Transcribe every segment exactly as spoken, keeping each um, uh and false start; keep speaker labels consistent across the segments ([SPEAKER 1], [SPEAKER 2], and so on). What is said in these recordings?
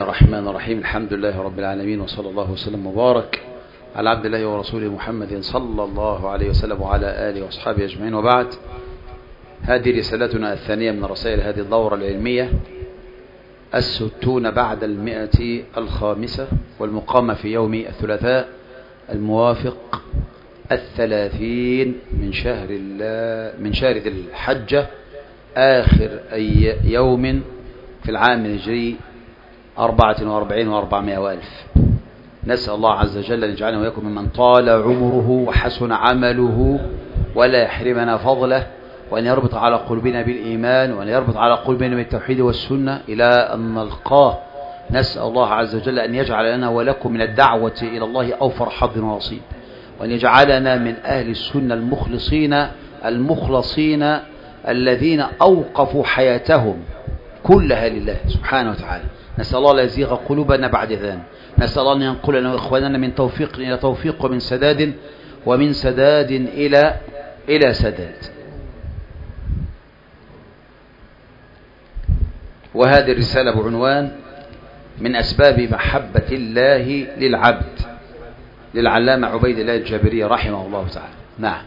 [SPEAKER 1] الرحمن الرحيم. الحمد لله رب العالمين، وصلى الله وسلم وبارك على عبد الله ورسوله محمد صلى الله عليه وسلم وعلى آله وأصحابه أجمعين، وبعد. هذه رسالتنا الثانية من رسائل هذه الدورة العلمية، الستون بعد المئة الخامسة، والمقامة في يوم الثلاثاء الموافق الثلاثين من شهر الله من شهر ذي الحجة، آخر أي يوم في العام الهجري أربعة وأربعين وأربعمائة وألف. نسأل الله عز وجل أن يجعلنا وإياكم ممن طال عمره وحسن عمله ولا يحرمنا فضله، وأن يربط على قلوبنا بالإيمان، وأن يربط على قلوبنا بالتوحيد والسنة إلى أن نلقاه. نسأل الله عز وجل أن يجعل لنا ولكم من الدعوة إلى الله أوفر حظ ونصيب، وأن يجعلنا من أهل السنة المخلصين المخلصين الذين أوقفوا حياتهم كلها لله سبحانه وتعالى. نسأل الله لا يزيغ قلوبنا بعد ذلك. نسأل الله أن ينقلنا وإخواننا من توفيق إلى توفيق، ومن سداد ومن سداد إلى إلى سداد. وهذه الرسالة بعنوان من أسباب محبة الله للعبد، للعلامة عبيد الله الجابري رحمه الله تعالى. نعم.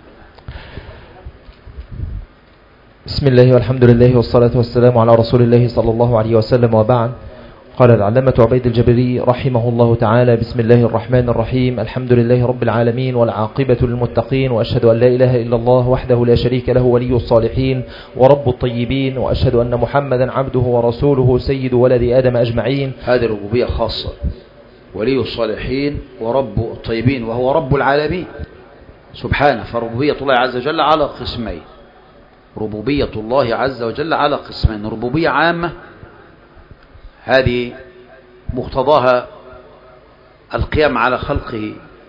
[SPEAKER 2] بسم الله والحمد لله والصلاة والسلام على رسول الله صلى الله عليه وسلم، وبعد. قال العلامة عبيد الجابري رحمه الله تعالى: بسم الله الرحمن الرحيم، الحمد لله رب العالمين، والعاقبة للمتقين، وأشهد أن لا إله إلا الله وحده لا شريك له ولي الصالحين ورب الطيبين، وأشهد أن محمدا عبده ورسوله سيد ولد آدم أجمعين.
[SPEAKER 1] هذه ربوبية خاصة، ولي الصالحين ورب الطيبين، وهو رب العالمين سبحانه. فربوبية الله عز وجل على قسمين، ربوبية الله عز وجل على قسمين: ربوبية عامة، هذه مقتضاها القيام على خلقه،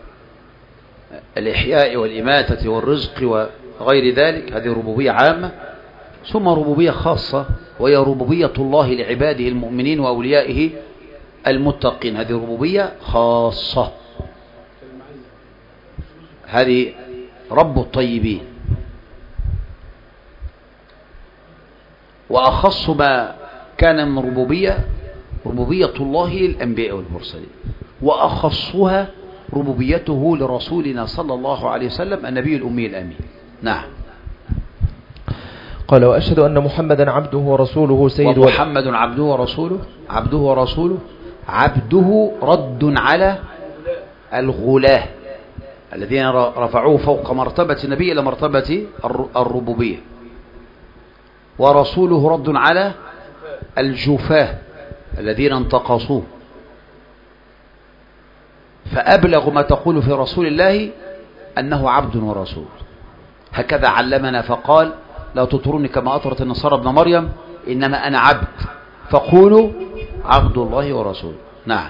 [SPEAKER 1] الإحياء والإماتة والرزق وغير ذلك، هذه ربوبية عامة. ثم ربوبية خاصة، وهي ربوبية الله لعباده المؤمنين وأوليائه المتقين، هذه ربوبية خاصة. هذه رب الطيبين. وأخص ما كان من ربوبية ربوبية الله للأنبياء والمرسلين، وأخصها ربوبيته لرسولنا صلى الله عليه وسلم النبي الأمي الأمين. نعم.
[SPEAKER 2] قال: وأشهد أن محمدا عبده ورسوله سيد
[SPEAKER 1] ومحمد عبده ورسوله عبده ورسوله عبده رد على الغلاة الذين رفعوه فوق مرتبة النبي إلى مرتبة الربوبية، ورسوله رد على الجفاه الذين انتقصوه. فأبلغ ما تقول في رسول الله أنه عبد ورسول. هكذا علمنا فقال: لا تطروني كما أطرت النصارى ابن مريم، إنما أنا عبد فقولوا عبد الله ورسوله. نعم.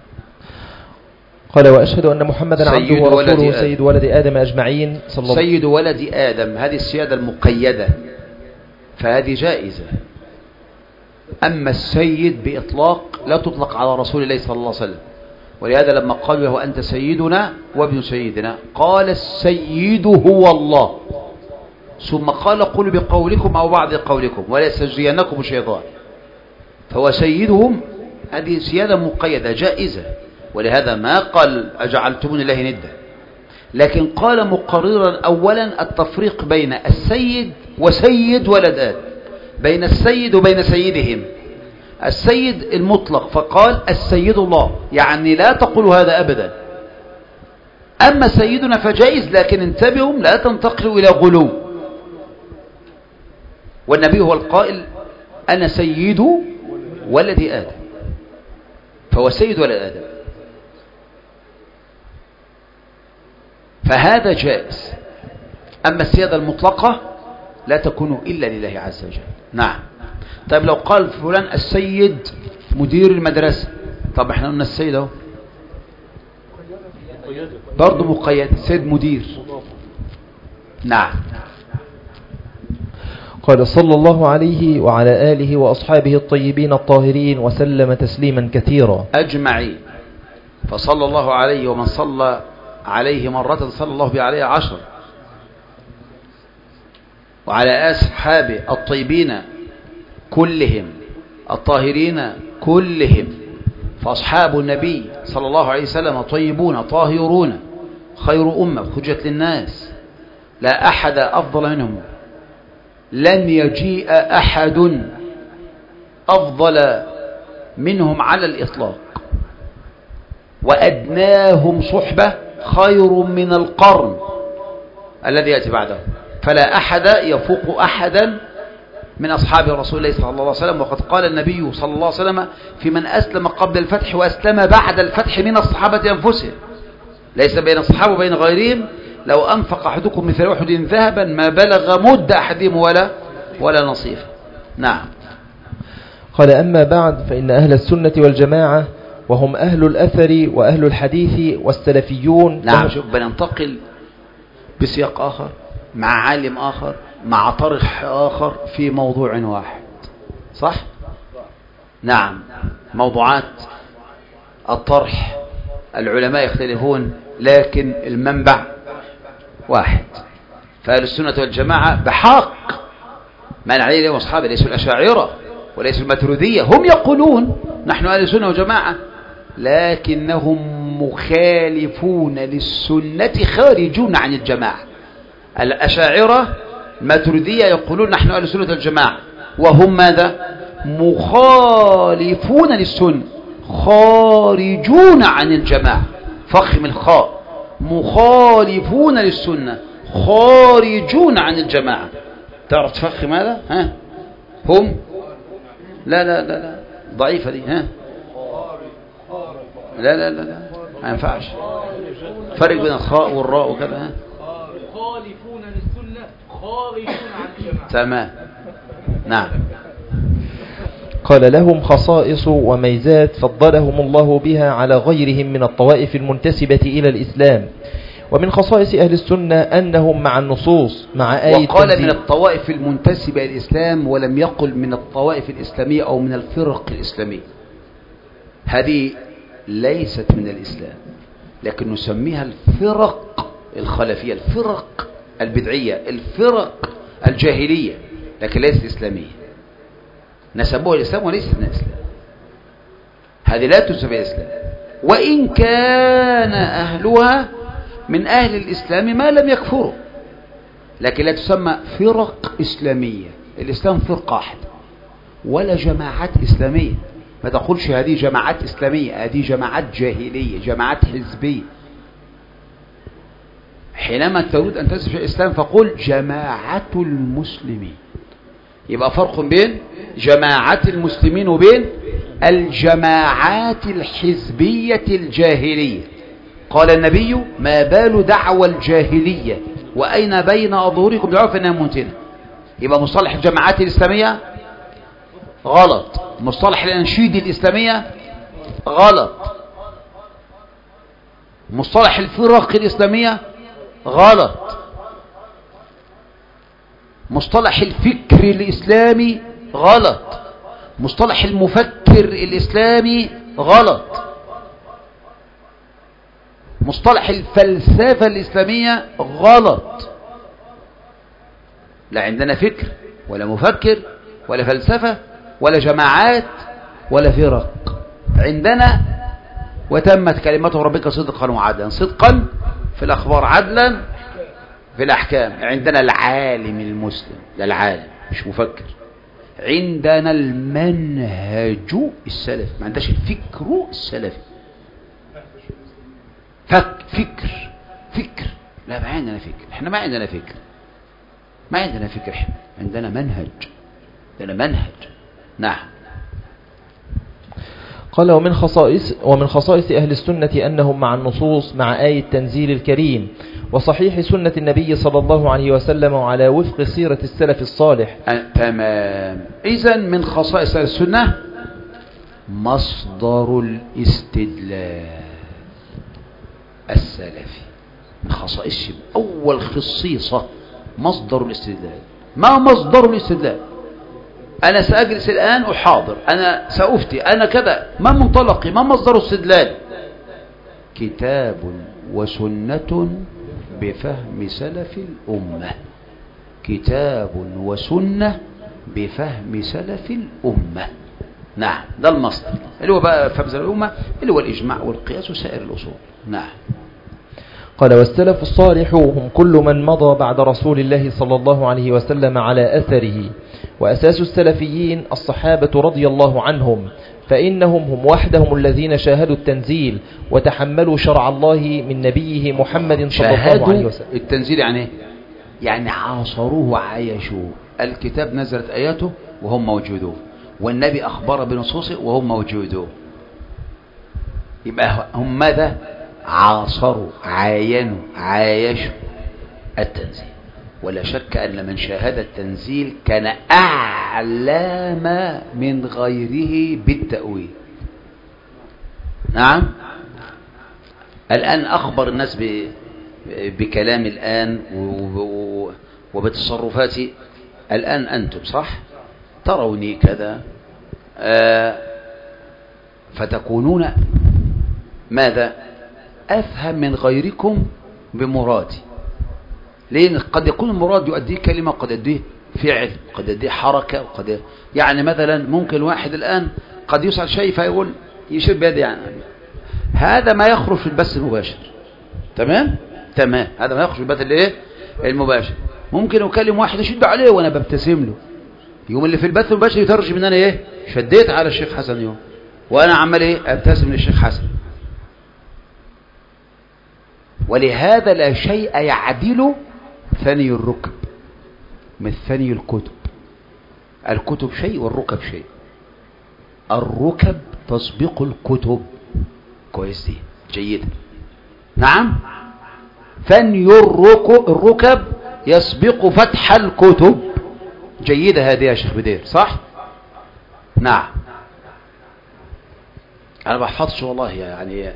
[SPEAKER 2] قال: وأشهد أن محمدا عبده ورسوله سيد ولد آدم أجمعين.
[SPEAKER 1] صلى سيد ولد آدم، هذه السيادة المقيدة، فهذه جائزة. أما السيد بإطلاق لا تطلق على رسول الله صلى الله عليه وسلم، ولهذا لما قالوا له: أنت سيدنا وابن سيدنا، قال: السيد هو الله، ثم قال: قولوا بقولكم أو بعض قولكم ولا يستجرينكم الشيطان. فهو سيدهم، هذه سيادة مقيدة جائزة، ولهذا ما قال: أجعلتموني الله ندا، لكن قال مقررا أولا التفريق بين السيد وسيد ولد آدم، بين السيد وبين سيدهم. السيد المطلق فقال: السيد الله، يعني لا تقول هذا أبدا. أما سيدنا فجائز، لكن انتبهوا لا تنتقلوا إلى غلو. والنبي هو القائل: أنا سيد ولد آدم، فهو سيد ولد آدم، فهذا جائز. أما السيادة المطلقة لا تكون إلا لله عز وجل. نعم. طيب لو قال فلان السيد مدير المدرسة، طب احنا قلنا السيد اهو برضه مقيد، سيد مدير. نعم.
[SPEAKER 2] قال: صلى الله عليه وعلى آله وأصحابه الطيبين الطاهرين وسلم تسليما كثيرا
[SPEAKER 1] أجمعين. فصلى الله عليه، ومن صلى عليه مرة صلى الله به عليه عشر، وعلى أصحابه الطيبين كلهم الطاهرين كلهم فأصحاب النبي صلى الله عليه وسلم طيبون طاهرون خير أمة خرجت للناس، لا أحد أفضل منهم، لن يجيء أحد أفضل منهم على الإطلاق، وأدناهم صحبة خير من القرن الذي يأتي بعده، فلا أحد يفوق أحدا من أصحاب رسول الله صلى الله عليه وسلم. وقد قال النبي صلى الله عليه وسلم في من أسلم قبل الفتح وأسلم بعد الفتح من الصحابة أنفسهم، ليس بين الصحابة وبين غيرهم، لو أنفق أحدكم مثل أحد ذهبا ما بلغ مد أحدهم ولا ولا نصيف. نعم.
[SPEAKER 2] قال: أما بعد، فإن أهل السنة والجماعة وهم أهل الأثر وأهل الحديث والسلفيون.
[SPEAKER 1] نعم. شوف، بننتقل بسياق آخر مع عالم آخر مع طرح آخر في موضوع واحد، صح؟ نعم. موضوعات الطرح العلماء يختلفون لكن المنبع واحد. فأهل السنة والجماعة بحق من عليه اليوم أصحابه ليسوا الأشاعرة وليسوا الماتريدية، هم يقولون نحن أهل السنة والجماعة، لكنهم مخالفون للسنة خارجون عن الجماعة. الأشاعرة الماتريدية يقولون نحن أهل السنة والجماعة، وهم ماذا؟ مخالفون للسنة خارجون عن الجماعة. فخم الخاء، مخالفون للسنة خارجون عن الجماعة. تعرف تفخم هذا؟ ها؟ هم لا لا لا لا ضعيفة دي. ها؟ لا لا لا لا ما ينفعش، فرق بين الخاء والراء وكذا. ها؟
[SPEAKER 3] مخالفون للسنة خارجون عن الجماعة.
[SPEAKER 1] تمام. نعم.
[SPEAKER 2] قال: لهم خصائص وميزات فضلهم الله بها على غيرهم من الطوائف المنتسبة إلى الإسلام. ومن خصائص أهل السنة أنهم مع النصوص مع آية
[SPEAKER 1] وقال
[SPEAKER 2] تنزيل.
[SPEAKER 1] من الطوائف المنتسبة إلى الإسلام، ولم يقل من الطوائف الإسلامية أو من الفرق الإسلامية. هذه ليست من الإسلام، لكن نسميها الفرق الخلفية، الفرق البدعية، الفرق الجاهلية، لكن ليست إسلامية. نسبوها الإسلام وليست من الإسلام. هذه لا تسمى الإسلام، وإن كان أهلها من أهل الإسلام ما لم يكفروا، لكن لا تسمى فرق إسلامية. الإسلام فرقة واحدة ولا جماعات إسلامية. ما تقولش هذه جماعات إسلامية، هذه جماعات جاهلية، جماعات حزبية. حينما تريد أن تنسب الإسلام فقل جماعة المسلمين. يبقى فرق بين جماعة المسلمين وبين الجماعات الحزبية الجاهلية. قال النبي: ما بال دعوى الجاهلية وأين بين أظهركم دعوة فإنها منتنة. يبقى مصطلح الجماعات الإسلامية غلط، مصطلح الأنشيد الإسلامية غلط، مصطلح الفرق الإسلامية غلط، مصطلح الفكر الإسلامي غلط، مصطلح المفكر الإسلامي غلط، مصطلح الفلسفة الإسلامية غلط. لا عندنا فكر ولا مفكر ولا فلسفة ولا جماعات ولا فرق. عندنا وتمت كلمة ربك صدقا وعدلا، صدقا في الأخبار، عدلا في الأحكام. عندنا العالم المسلم، لا العالم مش مفكر. عندنا المنهج السلفي، ما عندناش الفكر السلفي. فك فكر فكر لا ما عندنا فكر، احنا ما عندنا فكر، ما عندنا فكر، احنا عندنا منهج، عندنا منهج. نعم.
[SPEAKER 2] قال: ومن خصائص ومن خصائص أهل السنة أنهم مع النصوص مع آية التنزيل الكريم وصحيح سنة النبي صلى الله عليه وسلم وعلى وفق سيرة السلف الصالح.
[SPEAKER 1] أه تمام. إذن من خصائص السنة مصدر الاستدلال السلفي، من خصائصهم أول خصيصة مصدر الاستدلال. ما مصدر الاستدلال؟ أنا سأجلس الآن أحاضر، أنا سأفتي، أنا كذا، ما منطلقي؟ ما مصدر استدلال؟ كتاب وسنة بفهم سلف الأمة، كتاب وسنة بفهم سلف الأمة. نعم، ده المصدر اللي هو بقى فبز الأمة اللي هو الإجماع والقياس وسائر الأصول. نعم.
[SPEAKER 2] قال والسلف الصالح هم كل من مضى بعد رسول الله صلى الله عليه وسلم على أثره، وأساس السلفيين الصحابة رضي الله عنهم، فإنهم هم وحدهم الذين شاهدوا التنزيل وتحملوا شرع الله من نبيه محمد صلى الله عليه وسلم.
[SPEAKER 1] التنزيل يعني يعني عاصروه وعايشوه، الكتاب نزلت آياته وهم موجودون، والنبي أخبر بنصوصه وهم موجودون، يبقى هم ماذا؟ عاصروا، عاينوا، عايشوا التنزيل. ولا شك أن من شاهد التنزيل كان أعلم من غيره بالتأويل. نعم. الآن أخبر الناس بكلام الآن وبتصرفات الآن، أنتم صح تروني كذا، آه فتكونون ماذا؟ أفهم من غيركم بمرادي، لأن قد يكون المراد يؤديه كلمة، قد يؤديه فعل، قد يؤديه حركة، وقد يعني مثلا ممكن واحد الآن قد يسأل شيء فيقول يشير بيده، يعني هذا ما يخرج في البث المباشر. تمام تمام هذا ما يخرج في البث الايه المباشر. ممكن أكلم واحد يشد عليه وأنا ببتسم له، يوم اللي في البث المباشر يترجم ان انا ايه شديت على الشيخ حسن يوم، وانا عمال ايه ابتسم للشيخ حسن. ولهذا لا شيء يعدل ثني الركب من ثني الكتب. الكتب شيء والركب شيء. الركب تسبق الكتب. كويس دي جيدة. نعم. ثني الركب يسبق فتح الكتب. جيدة هذه يا شيخ بدير، صح؟ نعم. أنا بحفظش والله يعني.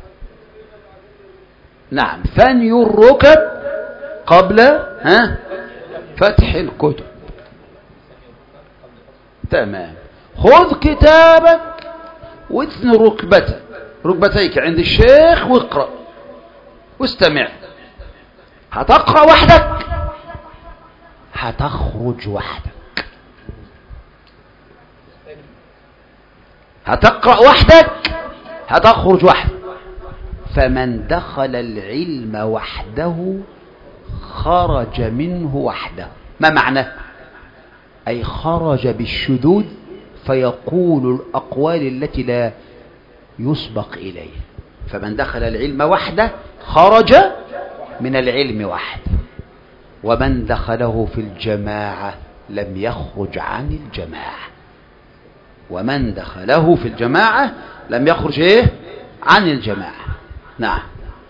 [SPEAKER 1] نعم. ثني الركب قبل ها فتح الكتب. تمام. خذ كتابك واثن ركبتك ركبتيك عند الشيخ واقرأ واستمع. هتقرأ وحدك هتخرج وحدك. هتقرأ وحدك هتخرج وحدك. فمن دخل العلم وحده خرج منه وحده. ما معناه؟ أي خرج بالشذوذ فيقول الأقوال التي لا يسبق إليه. فمن دخل العلم وحده خرج من العلم وحده، ومن دخله في الجماعة لم يخرج عن الجماعة. ومن دخله في الجماعة لم يخرج إيه؟ عن الجماعة. نعم.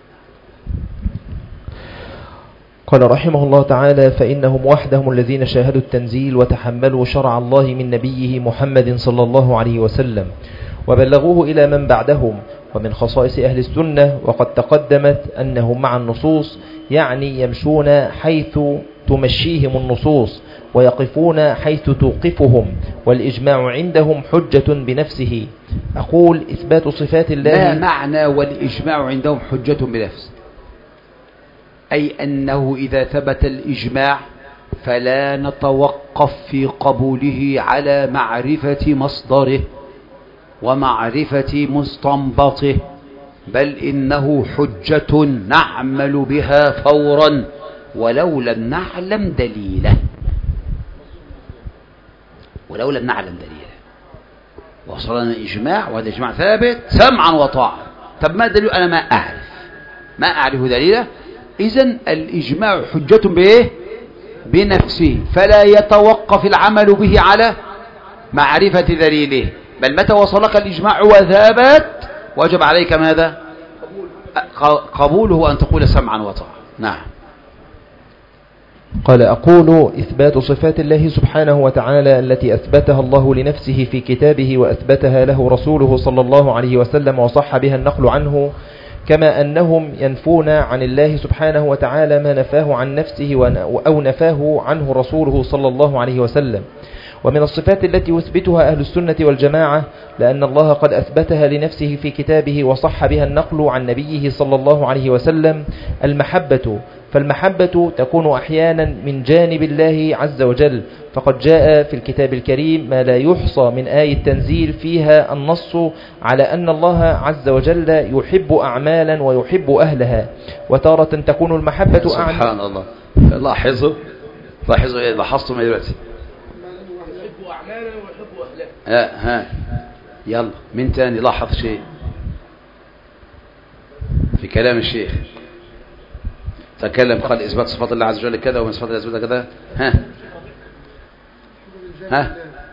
[SPEAKER 2] قال رحمه الله تعالى: فإنهم وحدهم الذين شاهدوا التنزيل وتحملوا شرع الله من نبيه محمد صلى الله عليه وسلم وبلغوه إلى من بعدهم. ومن خصائص أهل السنة وقد تقدمت أنهم مع النصوص، يعني يمشون حيث تمشيهم النصوص ويقفون حيث توقفهم، والإجماع عندهم حجة بنفسه. أقول إثبات صفات الله.
[SPEAKER 1] ما معنى والإجماع عندهم حجة بنفسه؟ أي أنه إذا ثبت الإجماع فلا نتوقف في قبوله على معرفة مصدره ومعرفة مستنبطه، بل إنه حجة نعمل بها فورا ولو لم نعلم دليله. ولو لم نعلم دليله وصلنا إجماع، وهذا إجماع ثابت سمعا وطاعة. طب ما دليل؟ أنا ما أعرف ما أعرف دليله. إذن الإجماع حجة بإيه؟ بنفسه، فلا يتوقف العمل به على معرفة دليله، بل متى وصلك الإجماع وثابت وجب عليك ماذا؟ قبوله وأن تقول سمعا وطاعة. نعم.
[SPEAKER 2] قال: أقول إثبات صفات الله سبحانه وتعالى التي أثبتها الله لنفسه في كتابه وأثبتها له رسوله صلى الله عليه وسلم وصح بها النقل عنه، كما أنهم ينفون عن الله سبحانه وتعالى ما نفاه عن نفسه أو نفاه عنه رسوله صلى الله عليه وسلم. ومن الصفات التي يثبتها أهل السنة والجماعة، لأن الله قد أثبتها لنفسه في كتابه وصح بها النقل عن نبيه صلى الله عليه وسلم، المحبة، فالمحبة تكون أحيانا من جانب الله عز وجل، فقد جاء في الكتاب الكريم ما لا يحصى من آية تنزيل فيها النص على أن الله عز وجل يحب أعمالا ويحب أهلها. وتارة تكون المحبة
[SPEAKER 1] سبحان
[SPEAKER 2] أعمى.
[SPEAKER 1] الله. لاحظوا لاحظوا ايه لاحظتم ايه دلوقتي؟
[SPEAKER 3] يحب أعمالا ويحب أهلها.
[SPEAKER 1] ها ها يلا من تاني لاحظ شيء في كلام الشيخ؟ تكلم قال إثبات صفات الله عز وجل كذا ومن صفات الله عز وجل كذا. ها ها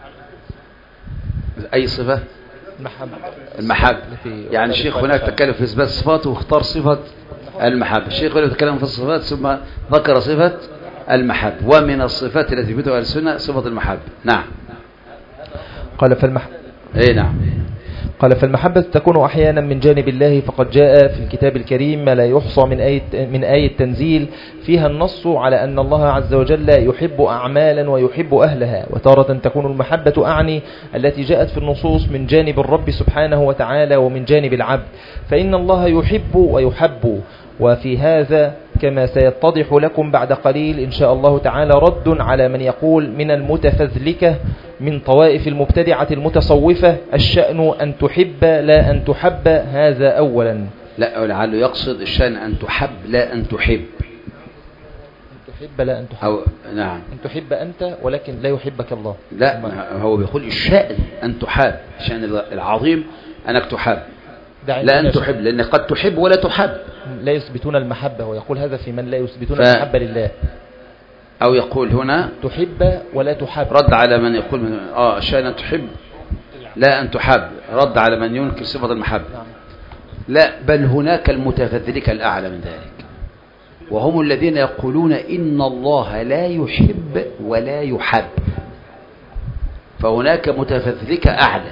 [SPEAKER 1] أي صفة؟
[SPEAKER 2] المحبة.
[SPEAKER 1] المحبة. يعني الشيخ هناك تكلم في إثبات صفاته واختار صفة المحبة. الشيخ هنا تكلم في الصفات ثم ذكر صفة المحبة، ومن الصفات التي ثبتها السنة صفة المحبة. نعم.
[SPEAKER 2] قال فالمحبة
[SPEAKER 1] اي نعم.
[SPEAKER 2] قال فالمحبة تكون أحيانا من جانب الله، فقد جاء في الكتاب الكريم ما لا يحصى من آية, من آية تنزيل فيها النص على أن الله عز وجل يحب أعمالا ويحب أهلها. وتارة تكون المحبة أعني التي جاءت في النصوص من جانب الرب سبحانه وتعالى ومن جانب العبد، فإن الله يحب ويحب. وفي هذا كما سيتضح لكم بعد قليل إن شاء الله تعالى رد على من يقول من المتفذلكة من طوائف المبتدعة المتصوفة الشأن أن تحب لا أن تحب. هذا أولا.
[SPEAKER 1] لا لعله يقصد الشأن أن تحب لا أن تحب.
[SPEAKER 2] أن تحب لا أن تحب.
[SPEAKER 1] أو نعم.
[SPEAKER 2] أن تحب أنت ولكن لا يحبك الله.
[SPEAKER 1] لا هو بيقول الشأن أن تحب، الشأن العظيم أنك تحب لا أن تحب، لأن قد تحب ولا تحب.
[SPEAKER 2] لا يثبتون المحبة، ويقول هذا في من لا يثبتون ف... المحبة لله.
[SPEAKER 1] أو يقول هنا
[SPEAKER 2] تحب ولا تحب،
[SPEAKER 1] رد على من يقول من... آه شأن أن تحب لا أن تحب، رد على من ينكر صفة المحبة. نعم. لا بل هناك المتفذلك الأعلى من ذلك، وهم الذين يقولون إن الله لا يحب ولا يحب. فهناك متفذلك أعلى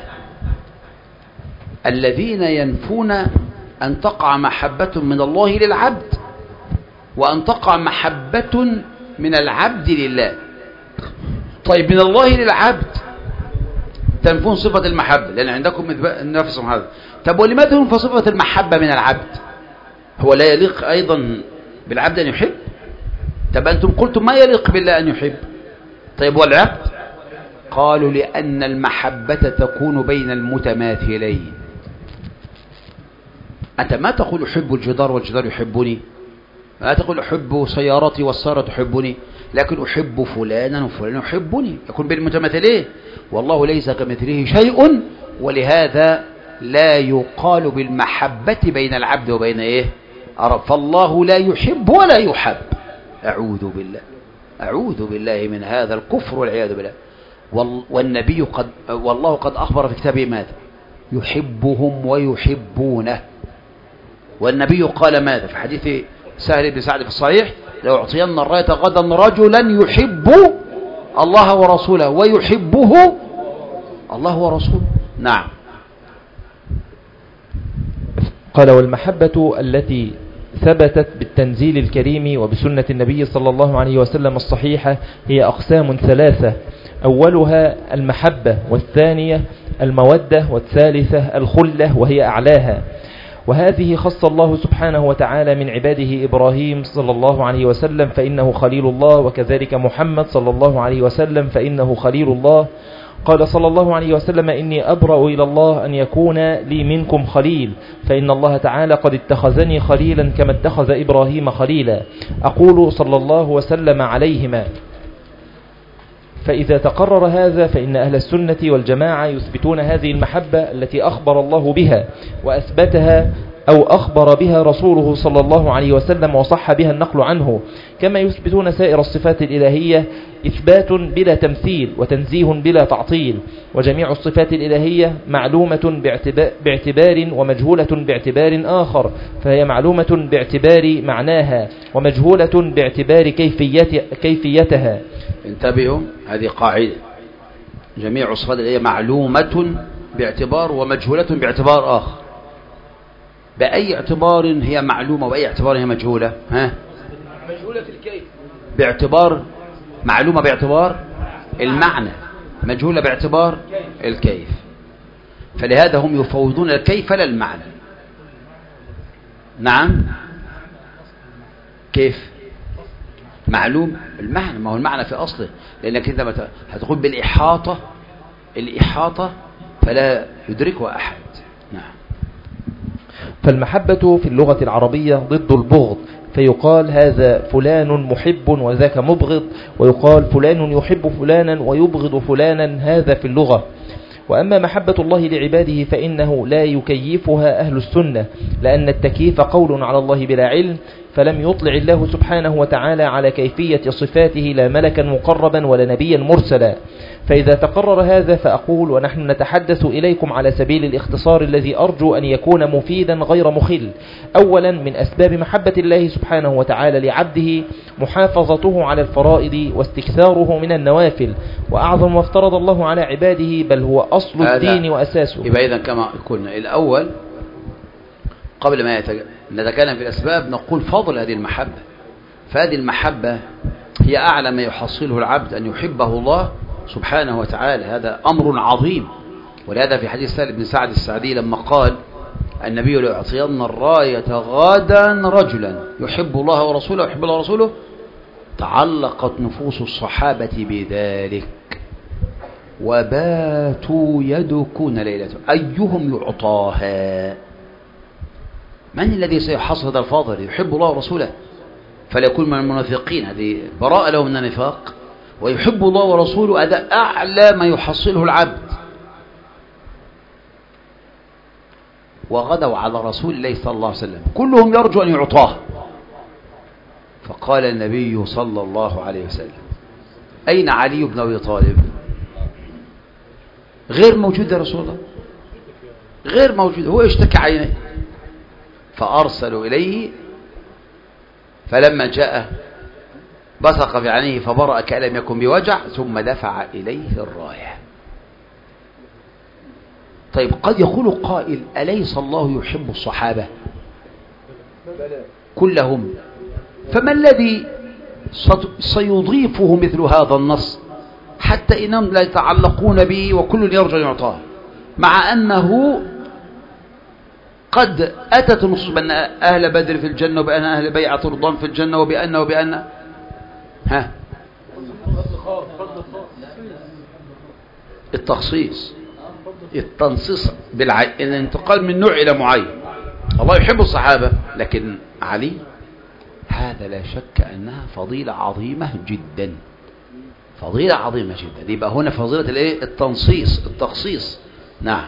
[SPEAKER 1] الذين ينفون أن تقع محبة من الله للعبد وأن تقع محبة من العبد لله. طيب من الله للعبد تنفون صفة المحبة لأن عندكم نفس هذا. طب ولماذا تنفى صفة المحبة من العبد؟ هو لا يليق أيضا بالعبد أن يحب؟ طب أنتم قلتم ما يليق بالله أن يحب. طيب والعبد؟ قالوا لأن المحبة تكون بين المتماثلين. أنت ما تقول أحب الجدار والجدار يحبني، ما تقول أحب سيارتي والسيارة تحبني، لكن أحب فلانا وفلانا يحبني، يكون بين المتماثلين. والله ليس كمثله شيء، ولهذا لا يقال بالمحبة بين العبد وبين إيه؟ فالله لا يحب ولا يحب. أعوذ بالله أعوذ بالله من هذا الكفر والعياذ بالله. والنبي قد والله قد أخبر في كتابه ماذا؟ يحبهم ويحبونه. والنبي قال ماذا في حديث سهل بن سعد في الصحيح؟ لو أعطينا الراية غدا رجلا يحب الله ورسوله ويحبه الله ورسوله. نعم.
[SPEAKER 2] قال والمحبة التي ثبتت بالتنزيل الكريم وبسنة النبي صلى الله عليه وسلم الصحيحة هي أقسام ثلاثة: أولها المحبة، والثانية المودة، والثالثة الخلة وهي أعلاها. وهذه خص الله سبحانه وتعالى من عباده إبراهيم صلى الله عليه وسلم فإنه خليل الله، وكذلك محمد صلى الله عليه وسلم فإنه خليل الله. قال صلى الله عليه وسلم إني أبرأ إلى الله أن يكون لي منكم خليل، فإن الله تعالى قد اتخذني خليلا كما اتخذ إبراهيم خليلا. أقول صلى الله وسلم عليهما. فإذا تقرر هذا فإن أهل السنة والجماعة يثبتون هذه المحبة التي أخبر الله بها وأثبتها أو أخبر بها رسوله صلى الله عليه وسلم وصح بها النقل عنه، كما يثبتون سائر الصفات الإلهية إثبات بلا تمثيل وتنزيه بلا تعطيل. وجميع الصفات الإلهية معلومة باعتبار ومجهولة باعتبار آخر، فهي معلومة باعتبار معناها ومجهولة باعتبار كيفيتها.
[SPEAKER 1] انتبهوا، هذه قاعدة: جميع الصفات الإلهية معلومة باعتبار ومجهولة باعتبار آخر. بأي اعتبار هي معلومة وبأي اعتبار هي مجهولة؟ ها؟
[SPEAKER 3] مجهولة الكيف.
[SPEAKER 1] باعتبار معلومة باعتبار المعنى، مجهولة باعتبار الكيف. فلهذا هم يفوضون الكيف لا المعنى. نعم. كيف؟ معلوم المعنى، ما هو المعنى في أصله، لأنك أنت هتقول بالإحاطة، الإحاطة فلا يدركها أحد. نعم.
[SPEAKER 2] فالمحبة في اللغة العربية ضد البغض، فيقال هذا فلان محب وذاك مبغض، ويقال فلان يحب فلانا ويبغض فلانا، هذا في اللغة. وأما محبة الله لعباده فإنه لا يكيفها أهل السنة، لأن التكييف قول على الله بلا علم، فلم يطلع الله سبحانه وتعالى على كيفية صفاته لا ملكا مقربا ولا نبيا مرسلا. فإذا تقرر هذا فأقول ونحن نتحدث إليكم على سبيل الاختصار الذي أرجو أن يكون مفيدا غير مخل. أولا، من أسباب محبة الله سبحانه وتعالى لعبده محافظته على الفرائض واستكثاره من النوافل، وأعظم ما افترض الله على عباده بل هو أصل الدين وأساسه.
[SPEAKER 1] يبقى إذن كما قلنا الأول قبل ما نتكلم في الأسباب نقول فضل هذه المحبة. فهذه المحبة هي أعلى ما يحصله العبد أن يحبه الله سبحانه وتعالى، هذا أمر عظيم. ولهذا في حديث سهل بن سعد السعدي لما قال النبي ليعطين الراية غدا رجلا يحب الله ورسوله ويحب الله ورسوله، تعلقت نفوس الصحابة بذلك وباتوا يدكون ليلته أيهم يعطاها. من الذي سيحصل هذا الفاضل يحب الله ورسوله فلا يكون من المنافقين، هذه براءة له من النفاق، ويحب الله ورسوله هذا أعلى ما يحصله العبد. وغدوا على رسول الله صلى الله عليه وسلم كلهم يرجو أن يعطاه، فقال النبي صلى الله عليه وسلم أين علي بن أبي طالب؟ غير موجود يا رسول الله، غير موجود، هو اشتكى عينيه. فأرسلوا إليه، فلما جاء بصق في عينيه فبرأ كأن لم يكن بوجع، ثم دفع إليه الراية. طيب قد يقول قائل أليس الله يحب الصحابة كلهم؟ فما الذي سيضيفه مثل هذا النص حتى إنهم لا يتعلقون به وكل يرجو أن يعطاه، مع أنه قد أتت النصوص بأن أهل بدر في الجنة وبأن أهل بيعة رضوان في الجنة وبأن وبأن ها التخصيص التنصيص بالع... الانتقال من نوع إلى معين. الله يحب الصحابة، لكن علي هذا لا شك أنها فضيلة عظيمة جدا، فضيلة عظيمة جدا. يبقى هنا فضيلة الايه؟ التنصيص التخصيص. نعم.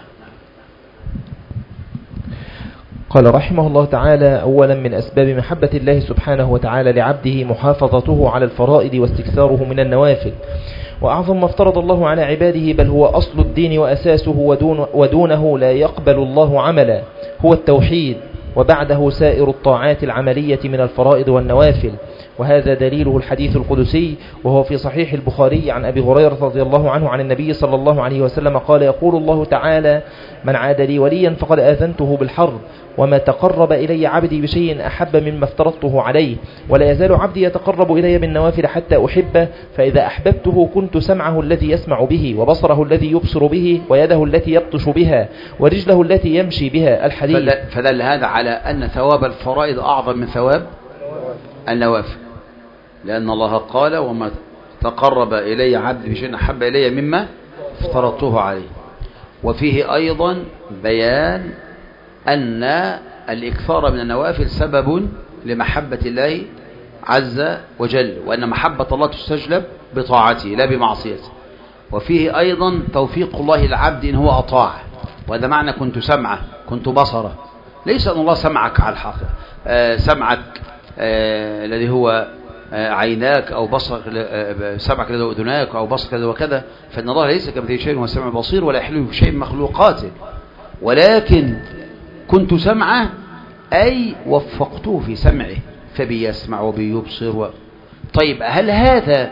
[SPEAKER 2] قال رحمه الله تعالى: أولا من أسباب محبة الله سبحانه وتعالى لعبده محافظته على الفرائض واستكثاره من النوافل، وأعظم ما افترض الله على عباده بل هو أصل الدين وأساسه ودون ودونه لا يقبل الله عملا هو التوحيد، وبعده سائر الطاعات العملية من الفرائض والنوافل. وهذا دليله الحديث القدسي، وهو في صحيح البخاري عن أبي هريرة رضي الله عنه عن النبي صلى الله عليه وسلم قال: يقول الله تعالى: من عاد لي وليا فقد آذنته بالحرب، وما تقرب إلي عبدي بشيء أحب مما افترضته عليه، ولا يزال عبدي يتقرب إلي بالنوافل حتى أحبه، فإذا أحببته كنت سمعه الذي يسمع به، وبصره الذي يبصر به، ويده التي يبطش بها، ورجله التي يمشي بها. الحديث.
[SPEAKER 1] فدل هذا على أن ثواب الفرائض أعظم من ثواب النوافل، لأن الله قال: وما تقرب إلي عبدي بشيء أحب إلي مما افترضته عليه. وفيه أيضا بيان أن الإكثار من النوافل سبب لمحبة الله عز وجل، وأن محبة الله تستجلب بطاعته لا بمعصيته. وفيه أيضا توفيق الله للعبد إن هو أطاع، وهذا معنى كنت سمعه كنت بصره، ليس أن الله سمعك على الحق آه سمعك آه الذي هو آه عيناك أو بصرك آه سمعك الذي هو أذناك أو بصرك الذي هو كذا، فإن الله ليس كمثله شيء هو السميع البصير ولا يحل شيء من مخلوقاته، ولكن كنت سمعه أي وفقته في سمعه فبيسمع وبيبصر و... طيب هل هذا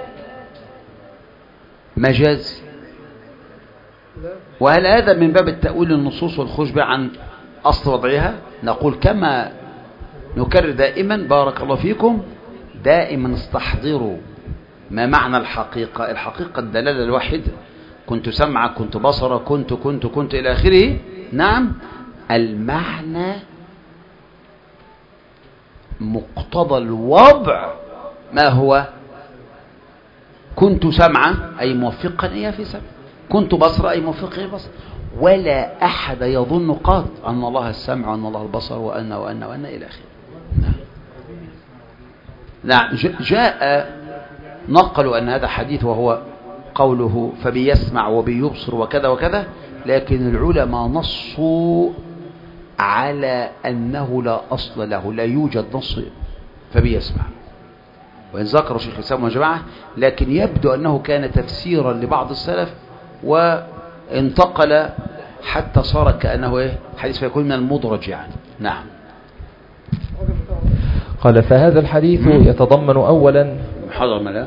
[SPEAKER 1] مجاز؟ وهل هذا من باب التأويل النصوص والخروج عن أصل وضعها؟ نقول كما نكرر دائما بارك الله فيكم، دائما استحضروا ما معنى الحقيقة. الحقيقة الدلالة الواحدة، كنت سمعك كنت بصرك كنت كنت كنت إلى آخره. نعم، المعنى مقتضى الوضع ما هو كنت سمعا أي موفقا إياه في سمع، كنت بصرا أي موفقا إياه بصر. ولا أحد يظن قط أن الله السمع وأن الله البصر وأن وأن وأن إلى آخره. نعم. نعم. جاء نقلوا أن هذا حديث وهو قوله فبيسمع وبيبصر وكذا وكذا، لكن العلماء نصوا على أنه لا أصل له، لا يوجد نص فبيسمع، وإن ذكروا شيخ الإسلام وجماعة، لكن يبدو أنه كان تفسيرا لبعض السلف وانتقل حتى صار كأنه إيه حديث فيكون من المدرج يعني. نعم.
[SPEAKER 2] قال فهذا الحديث يتضمن أولا
[SPEAKER 1] حضر ملا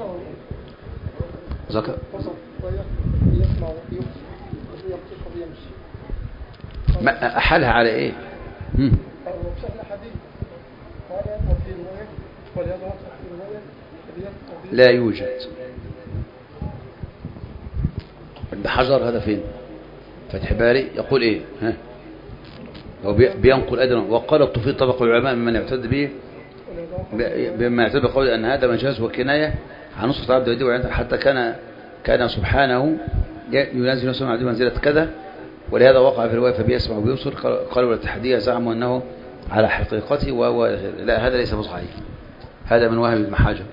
[SPEAKER 1] ذكر ما أحلها على إيه؟ مم. لا يوجد. ابن حجر هذا فين؟ فتح باري يقول إيه؟ ها؟ هو بينقل أيضا وقال الطفيل طبق العلماء ممن يعتد به بما يعتد بقول أن هذا مجاز وكناية عن نصف عبد الودي، حتى كان كان سبحانه ينزل نفسه عبد منزلة كذا، ولهذا وقع في الرواية فبيسمع وبيبصر. قالوا التحدية زعموا أنه على حقيقته وهو لا، هذا ليس بصحيح، هذا من وهم ابن حجر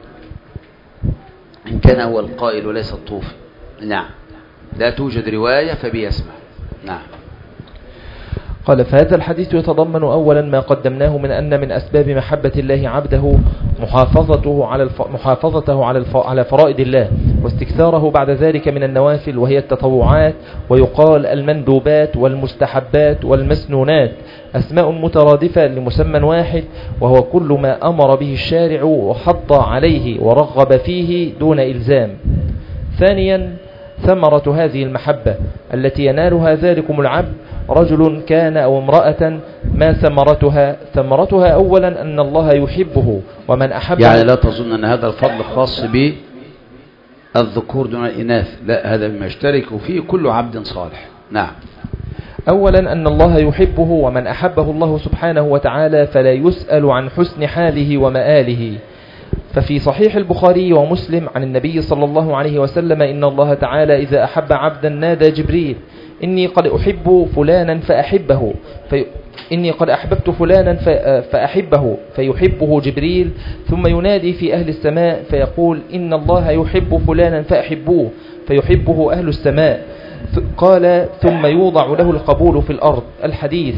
[SPEAKER 1] إن كان هو القائل وليس الطوفي. نعم. لا توجد رواية فبيسمع. نعم.
[SPEAKER 2] قال فهذا الحديث يتضمن أولا ما قدمناه من أن من أسباب محبة الله عبده محافظته على الف... محافظته على الف... على فرائض الله واستكثاره بعد ذلك من النوافل، وهي التطوعات، ويقال المندوبات والمستحبات والمسنونات، أسماء مترادفة لمسمى واحد، وهو كل ما أمر به الشارع وحض عليه ورغب فيه دون إلزام. ثانيا ثمرة هذه المحبة التي ينالها ذلكم العبد رجل كان أو امرأة، ما ثمرتها؟ ثمرتها أولا أن الله يحبه ومن أحبه.
[SPEAKER 1] يعني لا تظن أن هذا الفضل خاص بالذكور دون الإناث، لا، هذا مما يشترك فيه كل عبد صالح. نعم.
[SPEAKER 2] أولا أن الله يحبه ومن أحبه الله سبحانه وتعالى فلا يسأل عن حسن حاله ومآله. ففي صحيح البخاري ومسلم عن النبي صلى الله عليه وسلم إن الله تعالى إذا أحب عبدا نادى جبريل إني قد أحب فلانا فأحبه في إني قد أحببت فلانا فأحبه فيحبه جبريل، ثم ينادي في أهل السماء فيقول إن الله يحب فلانا فأحبوه فيحبه أهل السماء. قال ثم يوضع له القبول في الأرض. الحديث.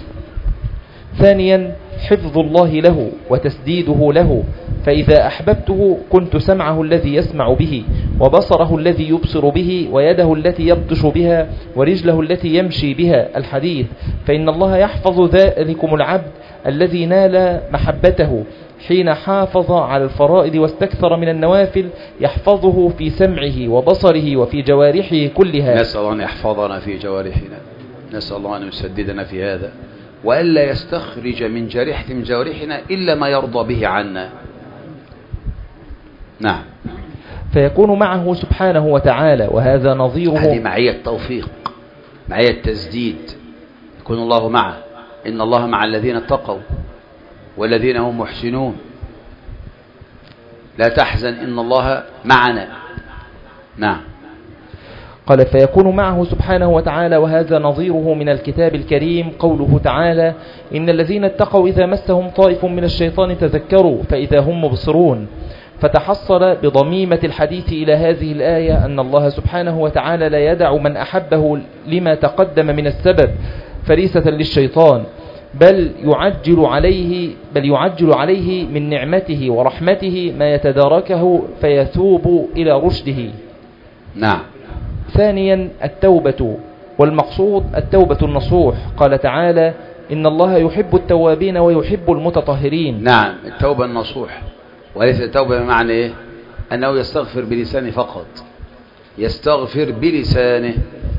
[SPEAKER 2] ثانيا حفظ الله له وتسديده له، فإذا أحببته كنت سمعه الذي يسمع به، وبصره الذي يبصر به، ويده التي يبطش بها، ورجله التي يمشي بها. الحديث. فإن الله يحفظ ذلكم العبد الذي نال محبته حين حافظ على الفرائض واستكثر من النوافل، يحفظه في سمعه وبصره وفي جوارحه كلها.
[SPEAKER 1] نسأل الله أن يحفظنا في جوارحنا، نسأل الله أن يسددنا في هذا، وألا يستخرج من جارحة من جوارحنا إلا ما يرضى به عنا. نعم.
[SPEAKER 2] فيكون معه سبحانه وتعالى، وهذا نظيره.
[SPEAKER 1] هذه معية التوفيق، معية التسديد، يكون الله معه. إن الله مع الذين اتقوا والذين هم محسنون، لا تحزن إن الله معنا. نعم.
[SPEAKER 2] قال فيكون معه سبحانه وتعالى، وهذا نظيره من الكتاب الكريم قوله تعالى إن الذين اتقوا إذا مسهم طائف من الشيطان تذكروا فإذا هم مبصرون. فتحصل بضميمة الحديث إلى هذه الآية أن الله سبحانه وتعالى لا يدع من أحبه لما تقدم من السبب فريسة للشيطان، بل يعجل عليه بل يعجل عليه من نعمته ورحمته ما يتداركه فيتوب إلى رشده.
[SPEAKER 1] نعم.
[SPEAKER 2] ثانيا التوبة، والمقصود التوبة النصوح. قال تعالى إن الله يحب التوابين ويحب المتطهرين.
[SPEAKER 1] نعم. التوبة النصوح، وليس التوبة بمعنى إيه؟ أنه يستغفر بلسانه فقط، يستغفر بلسانه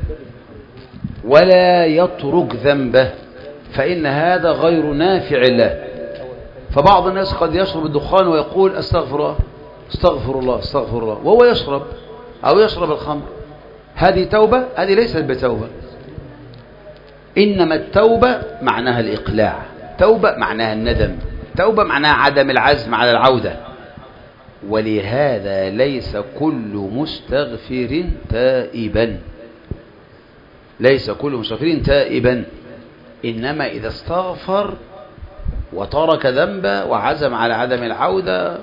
[SPEAKER 1] ولا يترك ذنبه، فإن هذا غير نافع له. فبعض الناس قد يشرب الدخان ويقول استغفر الله استغفر الله استغفر الله وهو يشرب أو يشرب الخمر. هذه توبة؟ هذه ليست بتوبة. إنما التوبة معناها الإقلاع، توبة معناها الندم، توبة معناها عدم العزم على العودة. ولهذا ليس كل مستغفر تائبا، ليس كل مستغفر تائبا، إنما إذا استغفر وترك ذنبه وعزم على عدم العودة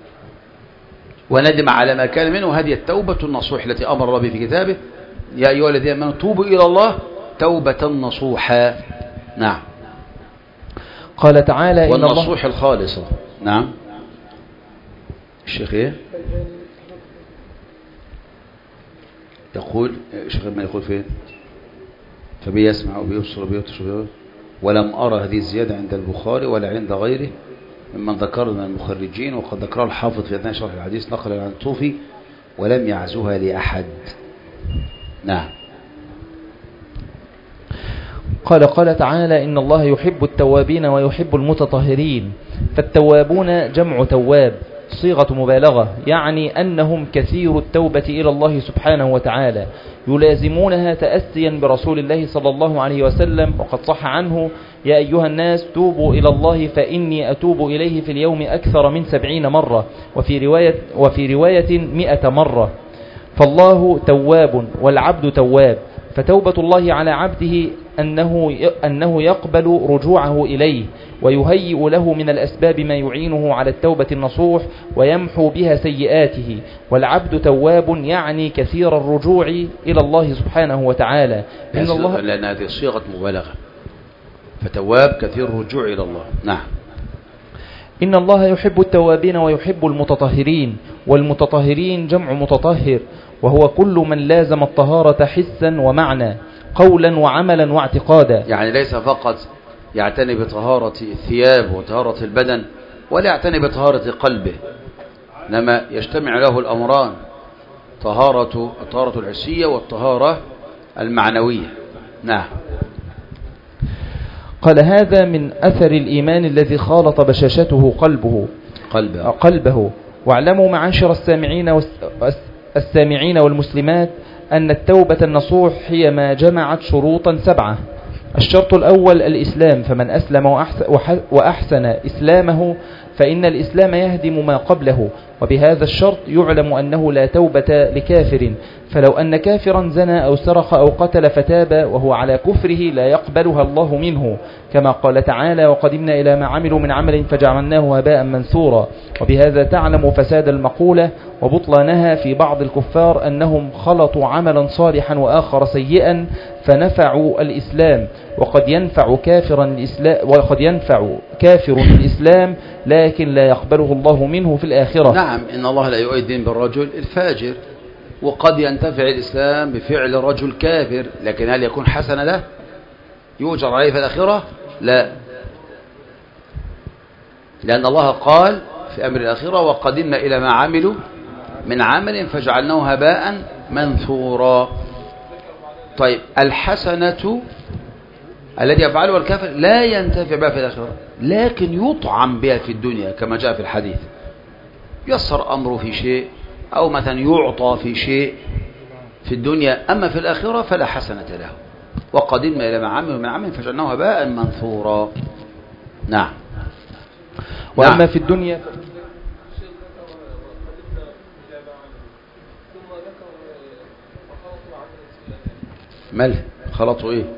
[SPEAKER 1] وندم على ما كان منه، هذه التوبة النصوح التي أمر ربي في كتابه: يا أيها الذين آمنوا توبوا إلى الله توبة نصوحا. نعم.
[SPEAKER 2] قال تعالى: إن
[SPEAKER 1] والنصوح الخالصة. نعم. الشيخ إيه؟ يقول الشيخ ما يقول فين؟ فبي يسمع وبيبصر وبيبطش، ولم أرى هذه الزيادة عند البخاري ولا عند غيره ممن ذكرنا المخرجين، وقد ذكرها الحافظ في أثناء شرح الحديث نقلا عن الطوفي ولم يعزوها لأحد. نعم.
[SPEAKER 2] قال قال تعالى: إن الله يحب التوابين ويحب المتطهرين. فالتوابون جمع تواب، صيغة مبالغة، يعني أنهم كثير التوبة إلى الله سبحانه وتعالى، يلازمونها تأسيا برسول الله صلى الله عليه وسلم، وقد صح عنه: يا أيها الناس توبوا إلى الله فإني أتوب إليه في اليوم أكثر من سبعين مرة، وفي رواية, وفي رواية مئة مرة. فالله تواب والعبد تواب، فتوبة الله على عبده أنه أنه يقبل رجوعه إليه، ويهيئ له من الأسباب ما يعينه على التوبة النصوح ويمحو بها سيئاته. والعبد تواب يعني كثير الرجوع إلى الله سبحانه وتعالى.
[SPEAKER 1] إن الله لأن هذه صيغة مبالغة، فتواب كثير الرجوع إلى الله. نعم.
[SPEAKER 2] إن الله يحب التوابين ويحب المتطهرين، والمتطهرين جمع متطهر، وهو كل من لازم الطهارة حسا ومعنى، قولا وعملا واعتقادا.
[SPEAKER 1] يعني ليس فقط يعتني بطهارة الثياب وطهارة البدن، ولا يعتني بطهارة قلبه، إنما يجتمع له الأمران: طهارة الطهارة الحسية والطهارة المعنوية. نعم.
[SPEAKER 2] قال: هذا من أثر الإيمان الذي خالط بشاشته قلبه
[SPEAKER 1] قلبه,
[SPEAKER 2] قلبه. واعلموا معاشر السامعين السامعين والمسلمات أن التوبة النصوح هي ما جمعت شروطا سبعة. الشرط الأول الإسلام، فمن أسلم وأحسن إسلامه فإن الإسلام يهدم ما قبله، وبهذا الشرط يعلم أنه لا توبة لكافر، فلو أن كافرا زنى أو سرق أو قتل فتاب وهو على كفره لا يقبلها الله منه، كما قال تعالى: وقدمنا إلى ما عملوا من عمل فجعلناه هباء منثورا. وبهذا تعلم فساد المقولة وبطلانها في بعض الكفار أنهم خلطوا عملا صالحا وآخر سيئا فنفعوا الإسلام، وقد ينفع كافرا الإسلام وقد ينفع كافر الإسلام لكن لا يقبله الله منه في الآخرة.
[SPEAKER 1] نعم. إن الله لا يؤيدين بالرجل الفاجر، وقد ينتفع الإسلام بفعل رجل كافر، لكن هل يكون حسن له يؤجر عليه في الآخرة؟ لا، لأن الله قال في أمر الآخرة: وقدمنا إلى ما عملوا من عمل فجعلناه هباء منثورا. طيب، الحسنة التي يفعلها الكافر لا ينتفع بها في الآخرة، لكن يطعم بها في الدنيا كما جاء في الحديث، يسر أمره في شيء أو مثلا يعطى في شيء في الدنيا، أما في الآخرة فلا حسنة له. وقدمنا إلى ما عملوا من عمل فجعلناه هباء منثورا. نعم.
[SPEAKER 2] وأما نعم. في الدنيا
[SPEAKER 1] ماله خلطوا إيه؟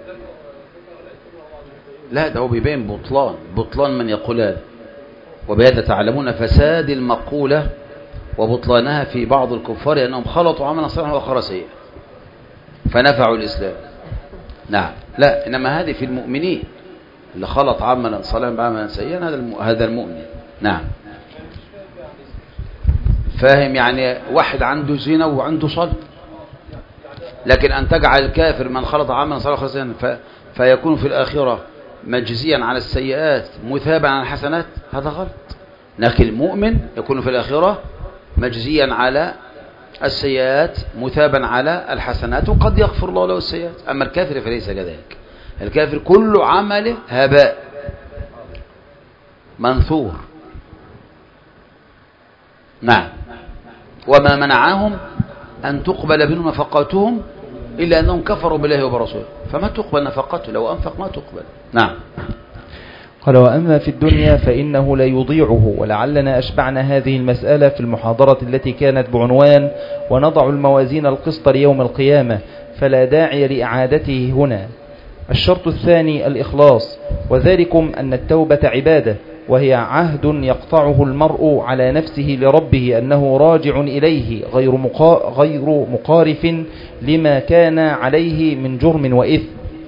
[SPEAKER 1] لا، ده هو بيبين بطلان بطلان من يقول هذا، وبهذا تعلمون فساد المقولة وبطلانها في بعض الكفار، لأنهم خلطوا عملا صالحا وآخر سيئا فنفعوا الإسلام. نعم. لا، إنما هذه في المؤمنين، اللي خلط عملا صالحا بعملا سيئا هذا هذا المؤمن. نعم. فاهم؟ يعني واحد عنده زنا وعنده صلاة، لكن أن تجعل الكافر من خلط عملا صالحا سيئا فيكون في الآخرة مجزيا على السيئات مثابا على الحسنات، هذا غلط. لكن المؤمن يكون في الآخرة مجزيا على السيئات مثابا على الحسنات، وقد يغفر الله له السيئات. أما الكافر فليس كذلك، الكافر كل عمله هباء منثور. نعم. وما منعهم أن تقبل منهم نفقاتهم إلا أنهم كفروا بالله وبرسوله، فما تقبل نفقته، لو أنفق ما تقبل. نعم.
[SPEAKER 2] قال: وأما في الدنيا فإنه لا يضيعه. ولعلنا أشبعنا هذه المسألة في المحاضرة التي كانت بعنوان ونضع الموازين القسط ليوم القيامة، فلا داعي لإعادته هنا. الشرط الثاني الإخلاص، وذلكم أن التوبة عبادة، وهي عهد يقطعه المرء على نفسه لربه أنه راجع إليه غير غير مقارف لما كان عليه من جرم وإثم.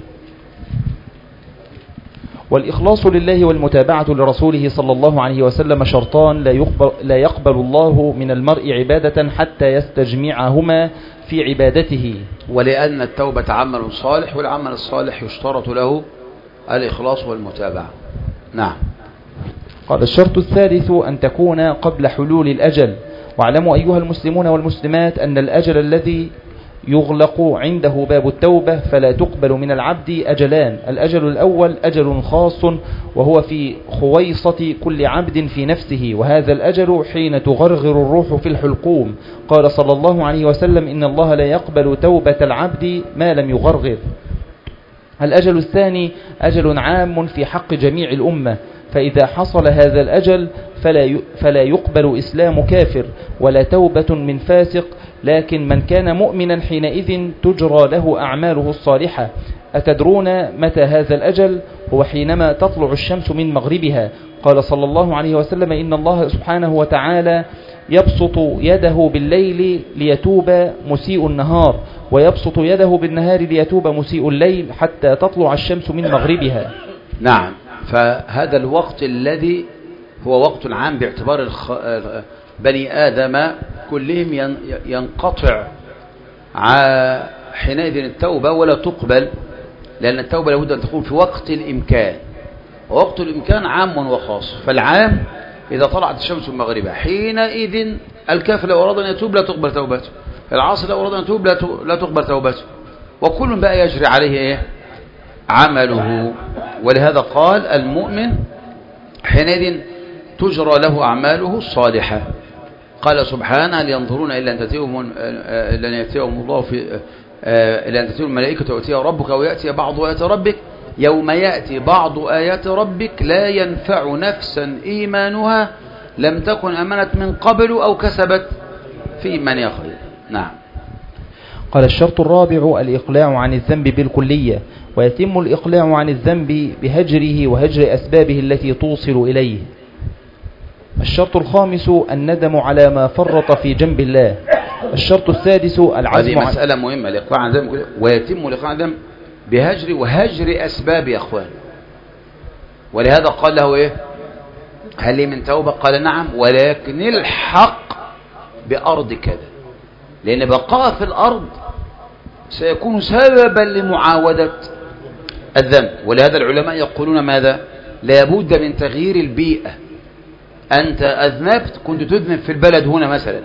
[SPEAKER 2] والإخلاص لله والمتابعة لرسوله صلى الله عليه وسلم شرطان لا يقبل, لا يقبل الله من المرء عبادة حتى يستجمعهما في عبادته.
[SPEAKER 1] ولأن التوبة عمل صالح، والعمل الصالح يشترط له الإخلاص والمتابعة. نعم.
[SPEAKER 2] قال: الشرط الثالث أن تكون قبل حلول الأجل. واعلموا أيها المسلمون والمسلمات أن الأجل الذي يغلق عنده باب التوبة فلا تقبل من العبد أجلان. الأجل الأول أجل خاص وهو في خويصة كل عبد في نفسه، وهذا الأجل حين تغرغر الروح في الحلقوم. قال صلى الله عليه وسلم: إن الله لا يقبل توبة العبد ما لم يغرغر. الأجل الثاني أجل عام في حق جميع الأمة، فإذا حصل هذا الأجل فلا فلا يقبل إسلام كافر ولا توبة من فاسق، لكن من كان مؤمنا حينئذ تجرى له أعماله الصالحة. أتدرون متى هذا الأجل؟ هو حينما تطلع الشمس من مغربها. قال صلى الله عليه وسلم: إن الله سبحانه وتعالى يبسط يده بالليل ليتوب مسيء النهار، ويبسط يده بالنهار ليتوب مسيء الليل، حتى تطلع الشمس من مغربها.
[SPEAKER 1] نعم. فهذا الوقت الذي هو وقت عام باعتبار الخ... بني آدم كلهم ينقطع حينئذ التوبة ولا تقبل، لأن التوبة لابد أن تكون في وقت الإمكان، ووقت الإمكان عام وخاص. فالعام إذا طلعت الشمس من مغربها حينئذ الكافر لو أراد أن يتوب لا تقبل توبته، العاصي لو أراد أن يتوب لا تقبل توبته، وكل بقى يجري عليه إيه؟ عمله. ولهذا قال: المؤمن حينئذ تجرى له أعماله الصالحة. قال سبحانه: هل ينظرون إلا أن تأتيهم إلا أن يأتيهم الله في إلا أن تأتيهم الملائكة ويأتي ربك ويأتي بعض آيات ربك يوم يأتي بعض آيات ربك لا ينفع نفسا إيمانها لم تكن أمنت من قبل أو كسبت في إيمانها خير. نعم.
[SPEAKER 2] قال: الشرط الرابع الإقلاع عن الذنب بالكلية، ويتم الإقلاع عن الذنب بهجره وهجر أسبابه التي توصل إليه. الشرط الخامس الندم على ما فرط في جنب الله. الشرط السادس العزم.
[SPEAKER 1] هذه مسألة مهمة، الإقلاع عن الذنب، ويتم الإقلاع عن الذنب بهجر وهجر أسباب يا أخوان. ولهذا قال له إيه؟ هل لي من توبة؟ قال: نعم، ولكن الحق بأرض كذا، لأن بقاء في الأرض سيكون سببا لمعاودة الذنب. ولهذا العلماء يقولون ماذا؟ لابد من تغيير البيئة. أنت أذنبت، كنت تذنب في البلد هنا مثلا،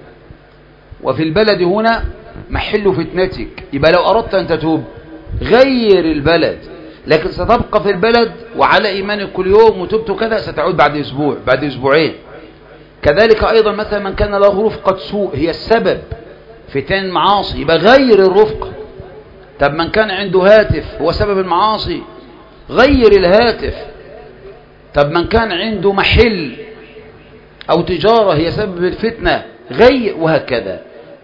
[SPEAKER 1] وفي البلد هنا محل فتنتك، يبقى لو أردت أن تتوب غير البلد، لكن ستبقى في البلد وعلى إيمانك كل يوم وتبت كذا، ستعود بعد أسبوع بعد أسبوعين. كذلك أيضا مثلا من كان له رفقة سوء هي السبب في تاني المعاصي، يبقى غير الرفقة. طب من كان عنده هاتف هو سبب المعاصي، غير الهاتف. طب من كان عنده محل أو تجارة هي سبب الفتنة، غير، وهكذا.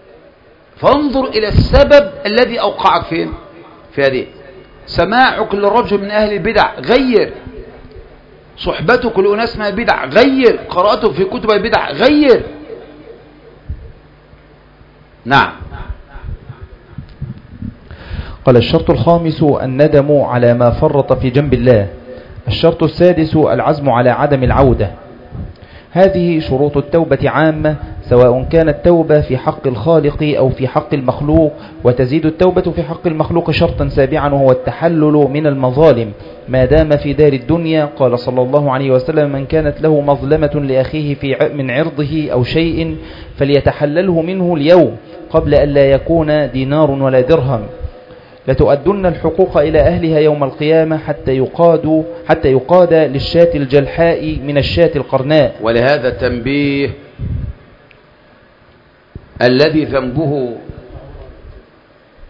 [SPEAKER 1] فانظر إلى السبب الذي أوقعك فين في هذه. سماعك للرجل من أهل البدع، غير. صحبتك لأناس من البدع، غير. قراءتك في كتب البدع، غير. نعم.
[SPEAKER 2] قال: الشرط الخامس الندم على ما فرط في جنب الله. الشرط السادس العزم على عدم العودة. هذه شروط التوبة عامة، سواء كانت توبة في حق الخالق أو في حق المخلوق، وتزيد التوبة في حق المخلوق شرطا سابعا، وهو التحلل من المظالم ما دام في دار الدنيا. قال صلى الله عليه وسلم: من كانت له مظلمة لأخيه في من عرضه أو شيء فليتحلله منه اليوم قبل أن لا يكون دينار ولا درهم. لتؤدن الحقوق إلى أهلها يوم القيامة حتى يقاد حتى يقاد للشاة الجلحاء من الشاة القرناء.
[SPEAKER 1] ولهذا تنبيه: الذي ذنبه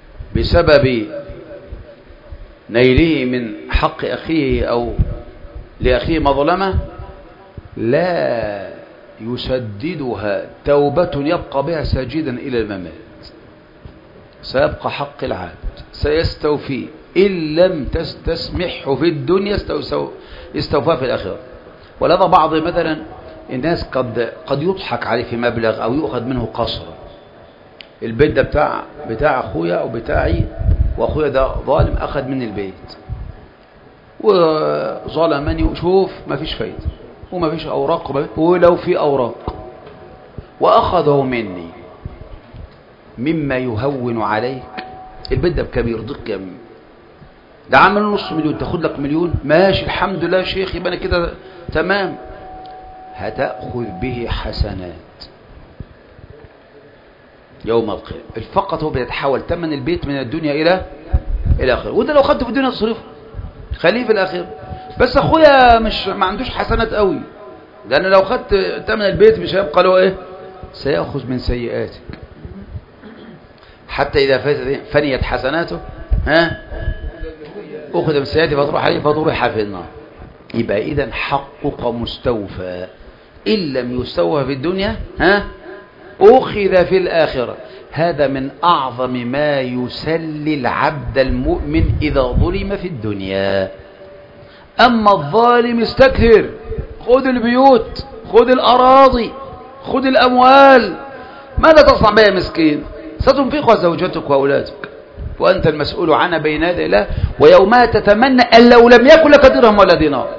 [SPEAKER 1] بسبب نيله من حق أخيه أو لأخيه مظلمة لا يسددها توبة يبقى بها ساجدا إلى الممات، سيبقى حق العبد سيستوفيه إن لم تستسمحه في الدنيا استوفاه في الآخرة. ولذا بعض مثلا الناس قد قد يضحك عليه في مبلغ أو يؤخذ منه قصرا. البيت ده بتاع بتاع أخويا أو بتاعي، وأخويا ده ظالم أخذ مني البيت وظلمني، وشوف ما فيش فايدة وما فيش أوراق، ولو في أوراق وأخذه مني مما يهون عليك. البيت ده بكام يرضيك يا مين؟ ده عمل نص مليون، تاخد لك مليون، ماشي الحمد لله يا شيخ، يبقى انا كده تمام. هتأخذ به حسنات يوم القيامة. فقط هو بيتحول ثمن البيت من الدنيا إلى إلى آخره. وده لو خدته في الدنيا تصرفه خليه في الآخرة. بس أخويا مش ما عندوش حسنات قوي، لأن لو خدت ثمن البيت مش هيبقى له إيه؟ سيأخذ من سيئاتك، حتى إذا فنيت حسناته ها أخذ من سيئاته فتروح عليه فطرح في النار. يبقى إذن حقك مستوفى، إن لم يستوفى في الدنيا ها أخذ في الآخرة. هذا من أعظم ما يسلي العبد المؤمن إذا ظلم في الدنيا. أما الظالم استكثر، خذ البيوت، خذ الأراضي، خذ الأموال، ماذا تصنع بها مسكين؟ ستنفقها زوجتك وأولادك وأنت المسؤول عنها بين يدي الله، ويومها تتمنى أن لو لم يكن لك درهم ولا دينار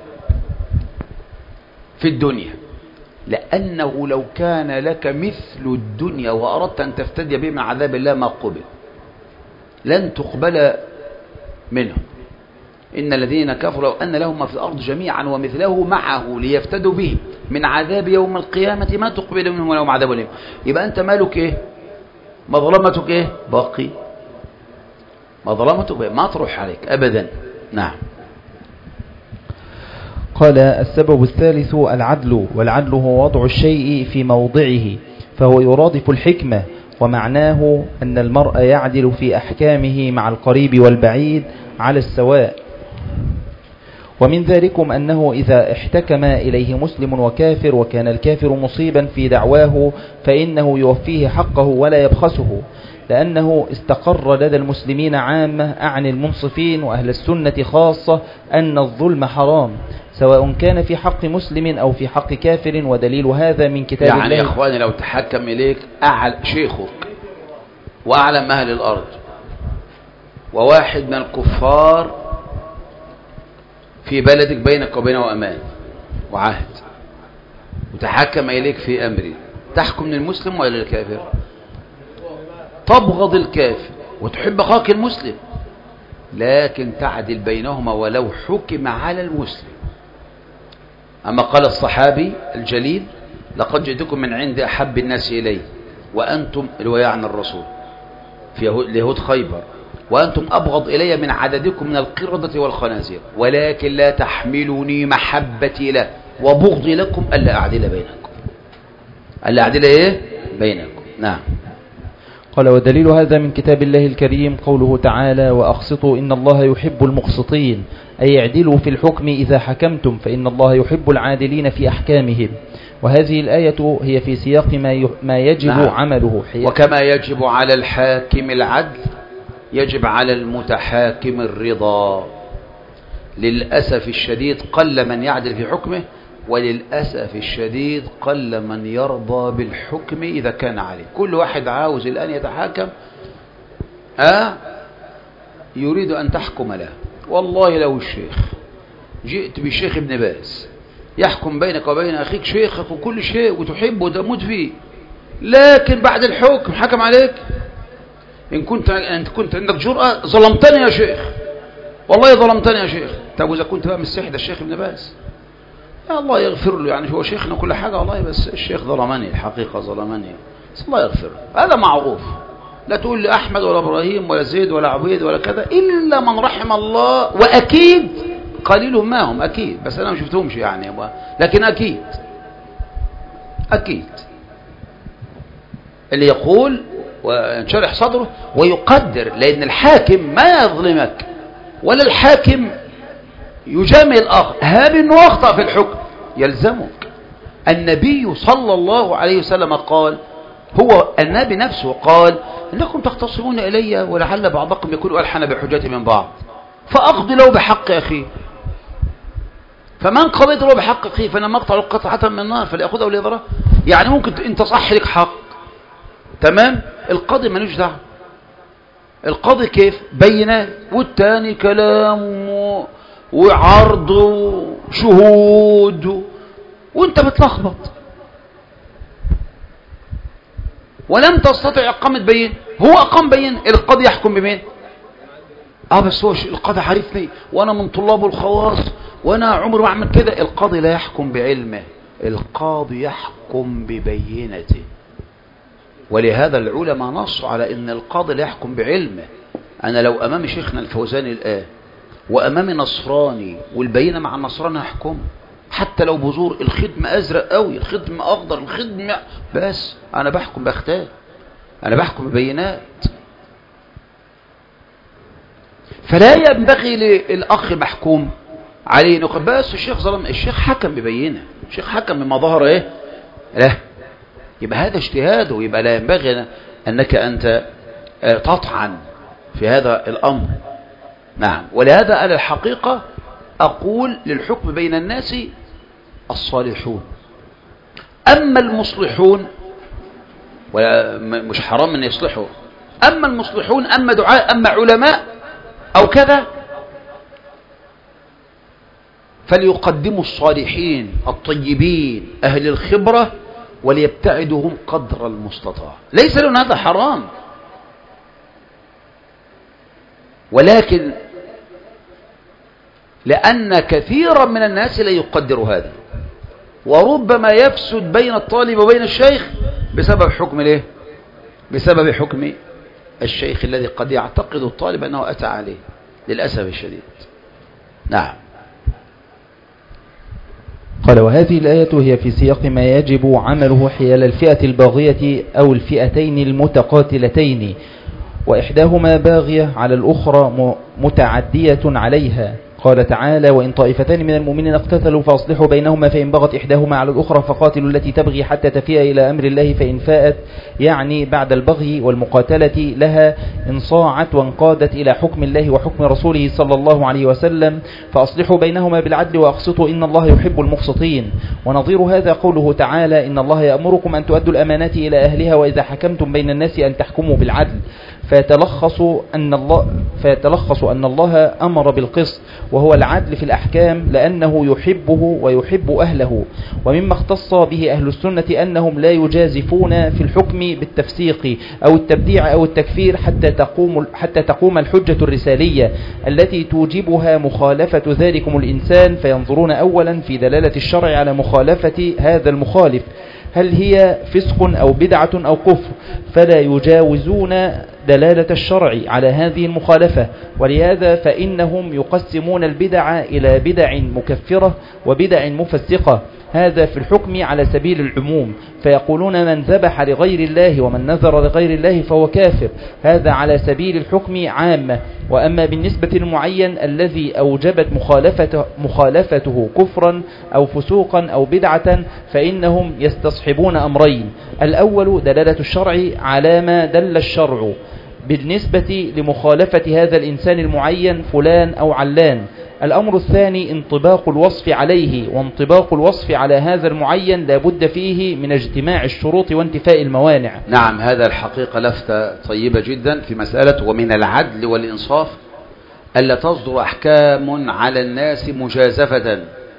[SPEAKER 1] في الدنيا، لأنه لو كان لك مثل الدنيا وأردت أن تفتدي به من عذاب الله ما قبل، لن تقبل منهم. إن الذين كفروا لو أن لهم ما في الأرض جميعا ومثله معه ليفتدوا به من عذاب يوم القيامة ما تقبل منهم ولهم عذاب أليم. يبقى أنت مالك إيه؟ مظلمتك إيه؟ باقي. مظلمتك ما تروح عليك أبدا. نعم.
[SPEAKER 2] قال السبب الثالث العدل، والعدل هو وضع الشيء في موضعه، فهو يرادف الحكمة، ومعناه أن المرء يعدل في أحكامه مع القريب والبعيد على السواء. ومن ذلكم أنه إذا احتكم إليه مسلم وكافر وكان الكافر مصيبا في دعواه فإنه يوفيه حقه ولا يبخسه، لأنه استقر لدى المسلمين عامة أعني المنصفين وأهل السنة خاصة أن الظلم حرام، سواء كان في حق مسلم أو في حق كافر. ودليل هذا من كتاب
[SPEAKER 1] يعني
[SPEAKER 2] الله.
[SPEAKER 1] يعني يا إخواني لو تحكم إليك أعلى شيخك وأعلم أهل الأرض وواحد من الكفار في بلدك بينك وبينه أمان وعهد، وتحكم إليك في أمري، تحكم للمسلم ولا للكافر؟ تبغض الكافر وتحب أخاك المسلم، لكن تعدل بينهما ولو حكم على المسلم. أما قال الصحابي الجليل لقد جئتكم من عند أحب الناس إلي وأنتم الوياء عن الرسول في يهود خيبر، وأنتم أبغض إلي من عددكم من القردة والخنازير، ولكن لا تحملني محبتي له وبغضي لكم ألا أعدل بينكم. ألا أعدل إيه؟ بينكم. نعم.
[SPEAKER 2] قال ودليل هذا من كتاب الله الكريم قوله تعالى وأقسطوا إن الله يحب المقسطين، أي اعدلوا في الحكم إذا حكمتم فإن الله يحب العادلين في أحكامهم. وهذه الآية هي في سياق ما ما يجب نعم. عمله.
[SPEAKER 1] وكما يجب على الحاكم العدل يجب على المتحاكم الرضا. للأسف الشديد قل من يعدل في حكمه، وللأسف الشديد قل من يرضى بالحكم إذا كان عليه. كل واحد عاوز الآن يتحاكم آه يريد أن تحكم له. والله لو الشيخ جئت بالشيخ ابن باز يحكم بينك وبين أخيك شيخك وكل شيء وتحبه وتموت فيه، لكن بعد الحكم حكم عليك، إن كنت أنت كنت عندك جرأة ظلمتني يا شيخ، والله ظلمتني يا شيخ. طب وإذا كنت بقى مسيح ده الشيخ ابن باز، يا الله يغفر له، يعني هو شيخنا كل حاجة والله، بس الشيخ ظلمني، الحقيقة ظلمني، بس الله يغفر له. هذا معروف. لا تقول لي أحمد ولا إبراهيم ولا زيد ولا عبيد ولا كذا إلا من رحم الله، وأكيد قليلهم ما هم أكيد، بس أنا ما شفتهمش يعني، لكن أكيد أكيد اللي يقول وينشرح صدره ويقدر، لأن الحاكم ما يظلمك ولا الحاكم يجامل الآخر هاب أنه أخطأ في الحكم يلزمك. النبي صلى الله عليه وسلم قال، هو النبي نفسه قال إنكم تختصمون إلي ولعل بعضكم يكون ألحن بحجتي من بعض فأقضي له بحق أخيه، فمن قضيت له بحق أخيه فأنا مقطع قطعة من النار فليأخذه وليذره. يعني ممكن أنت صح لك حق تمام، القاضي ملوش دعوه. القاضي كيف بينات والتاني كلام وعرض وشهود وانت بتلخبط ولم تستطع اقامه بين. هو اقام بين، القاضي يحكم بمين؟ اه بس هو القاضي عارفني وانا من طلابه الخواص وانا عمري ما اعمل كده. القاضي لا يحكم بعلمه، القاضي يحكم ببينته. ولهذا العلماء نصوا على ان القاضي لا يحكم بعلمه. انا لو امامي شيخنا الفوزاني الان وامامي نصراني والبينه مع النصراني هحكم، حتى لو بذور الخدم ازرق قوي الخدم اخضر الخدم، بس انا بحكم باختار، انا بحكم ببينات. فلا ينبغي للاخ محكوم عليه انه بس الشيخ ظلم، الشيخ حكم ببينه، الشيخ حكم بما ظهر ايه لا، يبقى هذا اجتهاده، يبقى لا ينبغي انك انت تطعن في هذا الامر. نعم. ولهذا على الحقيقة اقول للحكم بين الناس الصالحون، اما المصلحون ومش حرام ان يصلحوا، اما المصلحون اما دعاء اما علماء او كذا فليقدموا الصالحين الطيبين اهل الخبرة وليبتعدهم قدر المستطاع. ليس لهم هذا حرام، ولكن لأن كثيرا من الناس لا يقدر هذا، وربما يفسد بين الطالب وبين الشيخ بسبب حكم الايه؟ بسبب حكم الشيخ الذي قد يعتقد الطالب أنه أتى عليه للأسف الشديد. نعم.
[SPEAKER 2] قال: وهذه الآية هي في سياق ما يجب عمله حيال الفئة الباغية أو الفئتين المتقاتلتين، وإحداهما باغية على الأخرى متعدية عليها. قال تعالى: وإن طائفتان من المؤمنين اقتتلوا فأصلحوا بينهما فإن بغت إحداهما على الأخرى فقاتلوا التي تبغي حتى تفيء إلى أمر الله فإن فاءت، يعني بعد البغي والمقاتلة لها انصاعت وانقادت إلى حكم الله وحكم رسوله صلى الله عليه وسلم فأصلحوا بينهما بالعدل وأقسطوا إن الله يحب المقسطين. ونظير هذا قوله تعالى: إن الله يأمركم أن تؤدوا الأمانات إلى أهلها وإذا حكمتم بين الناس أن تحكموا بالعدل. فيتلخص أن الله, فيتلخص أن الله أمر بالقسط وهو العدل في الأحكام لأنه يحبه ويحب أهله. ومما اختص به أهل السنة أنهم لا يجازفون في الحكم بالتفسيق أو التبديع أو التكفير حتى تقوم, حتى تقوم الحجة الرسالية التي توجبها مخالفة ذلكم الإنسان، فينظرون أولا في دلالة الشرع على مخالفة هذا المخالف هل هي فسق أو بدعة أو كفر، فلا يجاوزون دلالة الشرع على هذه المخالفة. ولهذا فإنهم يقسمون البدع إلى بدع مكفرة وبدع مفسقة، هذا في الحكم على سبيل العموم، فيقولون من ذبح لغير الله ومن نذر لغير الله فهو كافر، هذا على سبيل الحكم عامة. وأما بالنسبة للمعين الذي أوجبت مخالفته, مخالفته كفرا أو فسوقا أو بدعة فإنهم يستصحبون أمرين: الأول دلالة الشرع على ما دل الشرع بالنسبة لمخالفة هذا الإنسان المعين فلان أو علان. الأمر الثاني انطباق الوصف عليه، وانطباق الوصف على هذا المعين لا بد فيه من اجتماع الشروط وانتفاء الموانع.
[SPEAKER 1] نعم. هذا الحقيقة لفتة طيبة جدا في مسألة ومن العدل والإنصاف ألا تصدر أحكام على الناس مجازفة،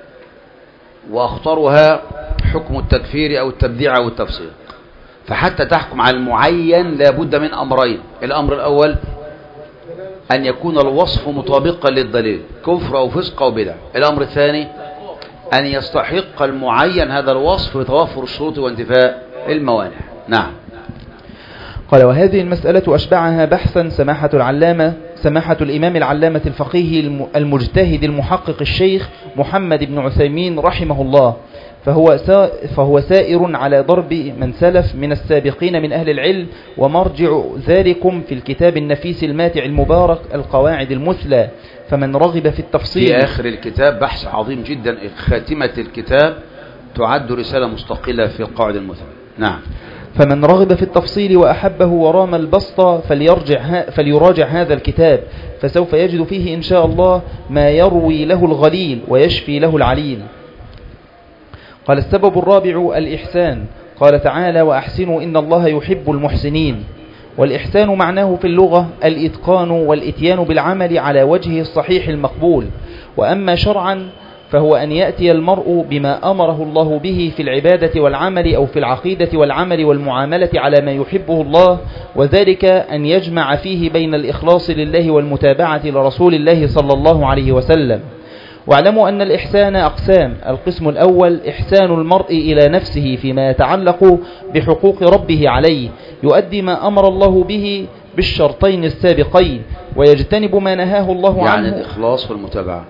[SPEAKER 1] وأخطرها حكم التكفير أو التبديع أو التفسيق. فحتى تحكم على المعين لا بد من أمرين: الأمر الأول أن يكون الوصف مطابقا للدليل كفر أو فسق أو بدع. الأمر الثاني أن يستحق المعين هذا الوصف بتوفر الشروط وانتفاء الموانع. نعم.
[SPEAKER 2] قال: وهذه المسألة أشبعها بحثا سماحة العلامة سماحة الإمام العلامة الفقيه المجتهد المحقق الشيخ محمد بن عثيمين رحمه الله، فهو, فهو سائر على ضرب من سلف من السابقين من أهل العلم، ومرجع ذلكم في الكتاب النفيس الماتع المبارك القواعد المثلى. فمن رغب في التفصيل
[SPEAKER 1] في آخر الكتاب بحث عظيم جدا، خاتمة الكتاب تعد رسالة مستقلة في القواعد المثلى. نعم.
[SPEAKER 2] فمن رغب في التفصيل وأحبه ورام البسط فليرجع فليراجع هذا الكتاب، فسوف يجد فيه إن شاء الله ما يروي له الغليل ويشفي له العليل. قال: السبب الرابع الإحسان. قال تعالى: وأحسنوا إن الله يحب المحسنين. والإحسان معناه في اللغة الإتقان والإتيان بالعمل على وجهه الصحيح المقبول. وأما شرعا فهو أن يأتي المرء بما أمره الله به في العبادة والعمل أو في العقيدة والعمل والمعاملة على ما يحبه الله، وذلك أن يجمع فيه بين الإخلاص لله والمتابعة لرسول الله صلى الله عليه وسلم. واعلموا أن الإحسان أقسام: القسم الأول إحسان المرء إلى نفسه فيما يتعلق بحقوق ربه عليه، يؤدي ما أمر الله به بالشرطين السابقين ويجتنب ما نهاه الله عنه،
[SPEAKER 1] يعني الإخلاص والمتابعة،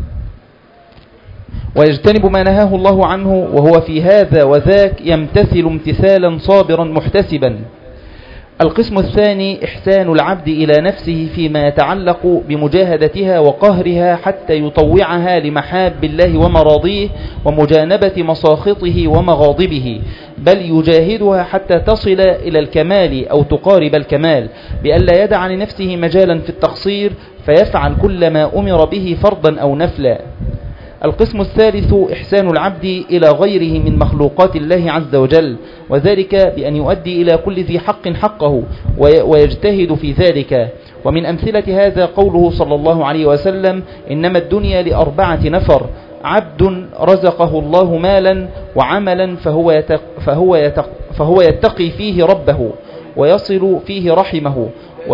[SPEAKER 2] ويجتنب ما نهاه الله عنه، وهو في هذا وذاك يمتثل امتثالا صابرا محتسبا. القسم الثاني إحسان العبد إلى نفسه فيما يتعلق بمجاهدتها وقهرها حتى يطوعها لمحاب الله ومراضيه ومجانبة مساخطه ومغاضبه، بل يجاهدها حتى تصل إلى الكمال أو تقارب الكمال، بألا يدع لنفسه مجالا في التقصير فيفعل كل ما أمر به فرضا أو نفلا. القسم الثالث إحسان العبد إلى غيره من مخلوقات الله عز وجل، وذلك بأن يؤدي إلى كل ذي حق حقه ويجتهد في ذلك. ومن أمثلة هذا قوله صلى الله عليه وسلم: إنما الدنيا لأربعة نفر: عبد رزقه الله مالا وعملا فهو يتق فهو يتق فهو يتقي فيه ربه ويصل فيه رحمه و...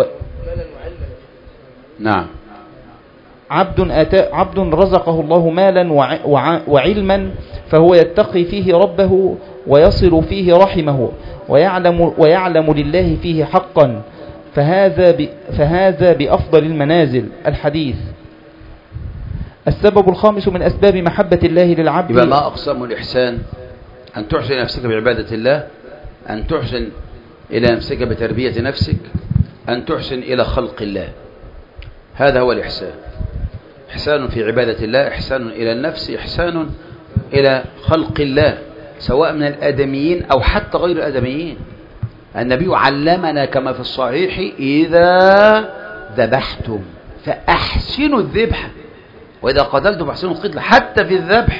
[SPEAKER 1] نعم.
[SPEAKER 2] عبد, أتا عبد رزقه الله مالا وع وع وعلما فهو يتقي فيه ربه ويصل فيه رحمه ويعلم, ويعلم لله فيه حقا، فهذا, ب فهذا بأفضل المنازل. الحديث. السبب الخامس من أسباب محبة الله للعبد.
[SPEAKER 1] يبقى ما أقسام الإحسان: أن تحسن نفسك بعبادة الله، أن تحسن إلى نفسك بتربية نفسك، أن تحسن إلى خلق الله. هذا هو الإحسان: إحسان في عبادة الله، إحسان إلى النفس، إحسان إلى خلق الله، سواء من الآدميين أو حتى غير الآدميين. النبي علمنا كما في الصحيح: إذا ذبحتم فأحسنوا الذبح، وإذا قتلتم فأحسنوا القتل. حتى في الذبح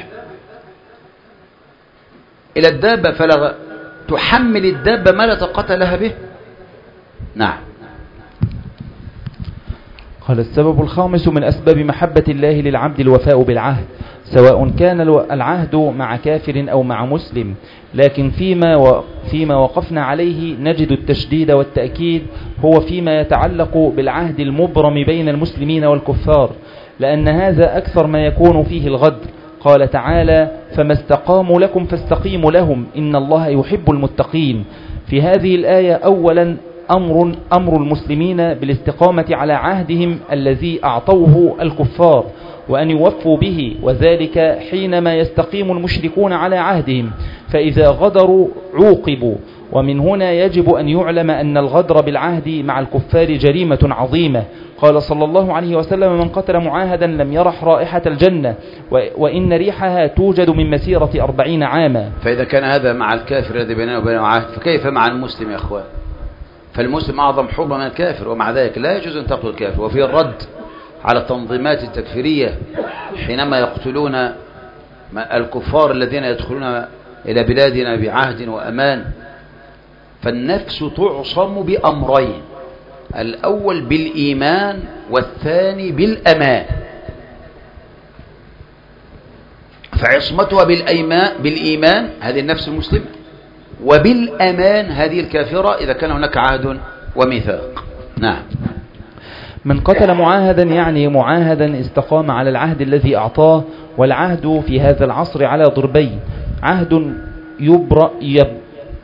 [SPEAKER 1] إلى الدابة، فلا تحمل الدابة ما لا طاقة لها به. نعم.
[SPEAKER 2] قال: السبب الخامس من أسباب محبة الله للعبد الوفاء بالعهد، سواء كان العهد مع كافر أو مع مسلم، لكن فيما, و... فيما وقفنا عليه نجد التشديد والتأكيد هو فيما يتعلق بالعهد المبرم بين المسلمين والكفار، لأن هذا أكثر ما يكون فيه الغدر. قال تعالى: فما استقاموا لكم فاستقيموا لهم إن الله يحب المتقين. في هذه الآية أولا أمر, أمر المسلمين بالاستقامة على عهدهم الذي أعطوه الكفار، وأن يوفوا به، وذلك حينما يستقيم المشركون على عهدهم، فإذا غدروا عوقبوا. ومن هنا يجب أن يعلم أن الغدر بالعهد مع الكفار جريمة عظيمة. قال صلى الله عليه وسلم: من قتل معاهدا لم يرح رائحة الجنة، وإن ريحها توجد من مسيرة أربعين عاما.
[SPEAKER 1] فإذا كان هذا مع الكافر الذي بيننا وبينه عهد، فكيف مع المسلم يا أخوان؟ فالمسلم أعظم حرمة من الكافر، ومع ذلك لا يجوز أن تقتل الكافر. وفي الرد على التنظيمات التكفيرية حينما يقتلون الكفار الذين يدخلون إلى بلادنا بعهد وأمان، فالنفس تعصم بأمرين: الأول بالإيمان، والثاني بالأمان. فعصمتها بالإيمان, بالإيمان هذه النفس المسلمة، وبالأمان هذه الكافرة إذا كان هناك عهد وميثاق. نعم.
[SPEAKER 2] من قتل معاهدا يعني معاهدا استقام على العهد الذي أعطاه، والعهد في هذا العصر على ضربين: عهد يبرأ, يب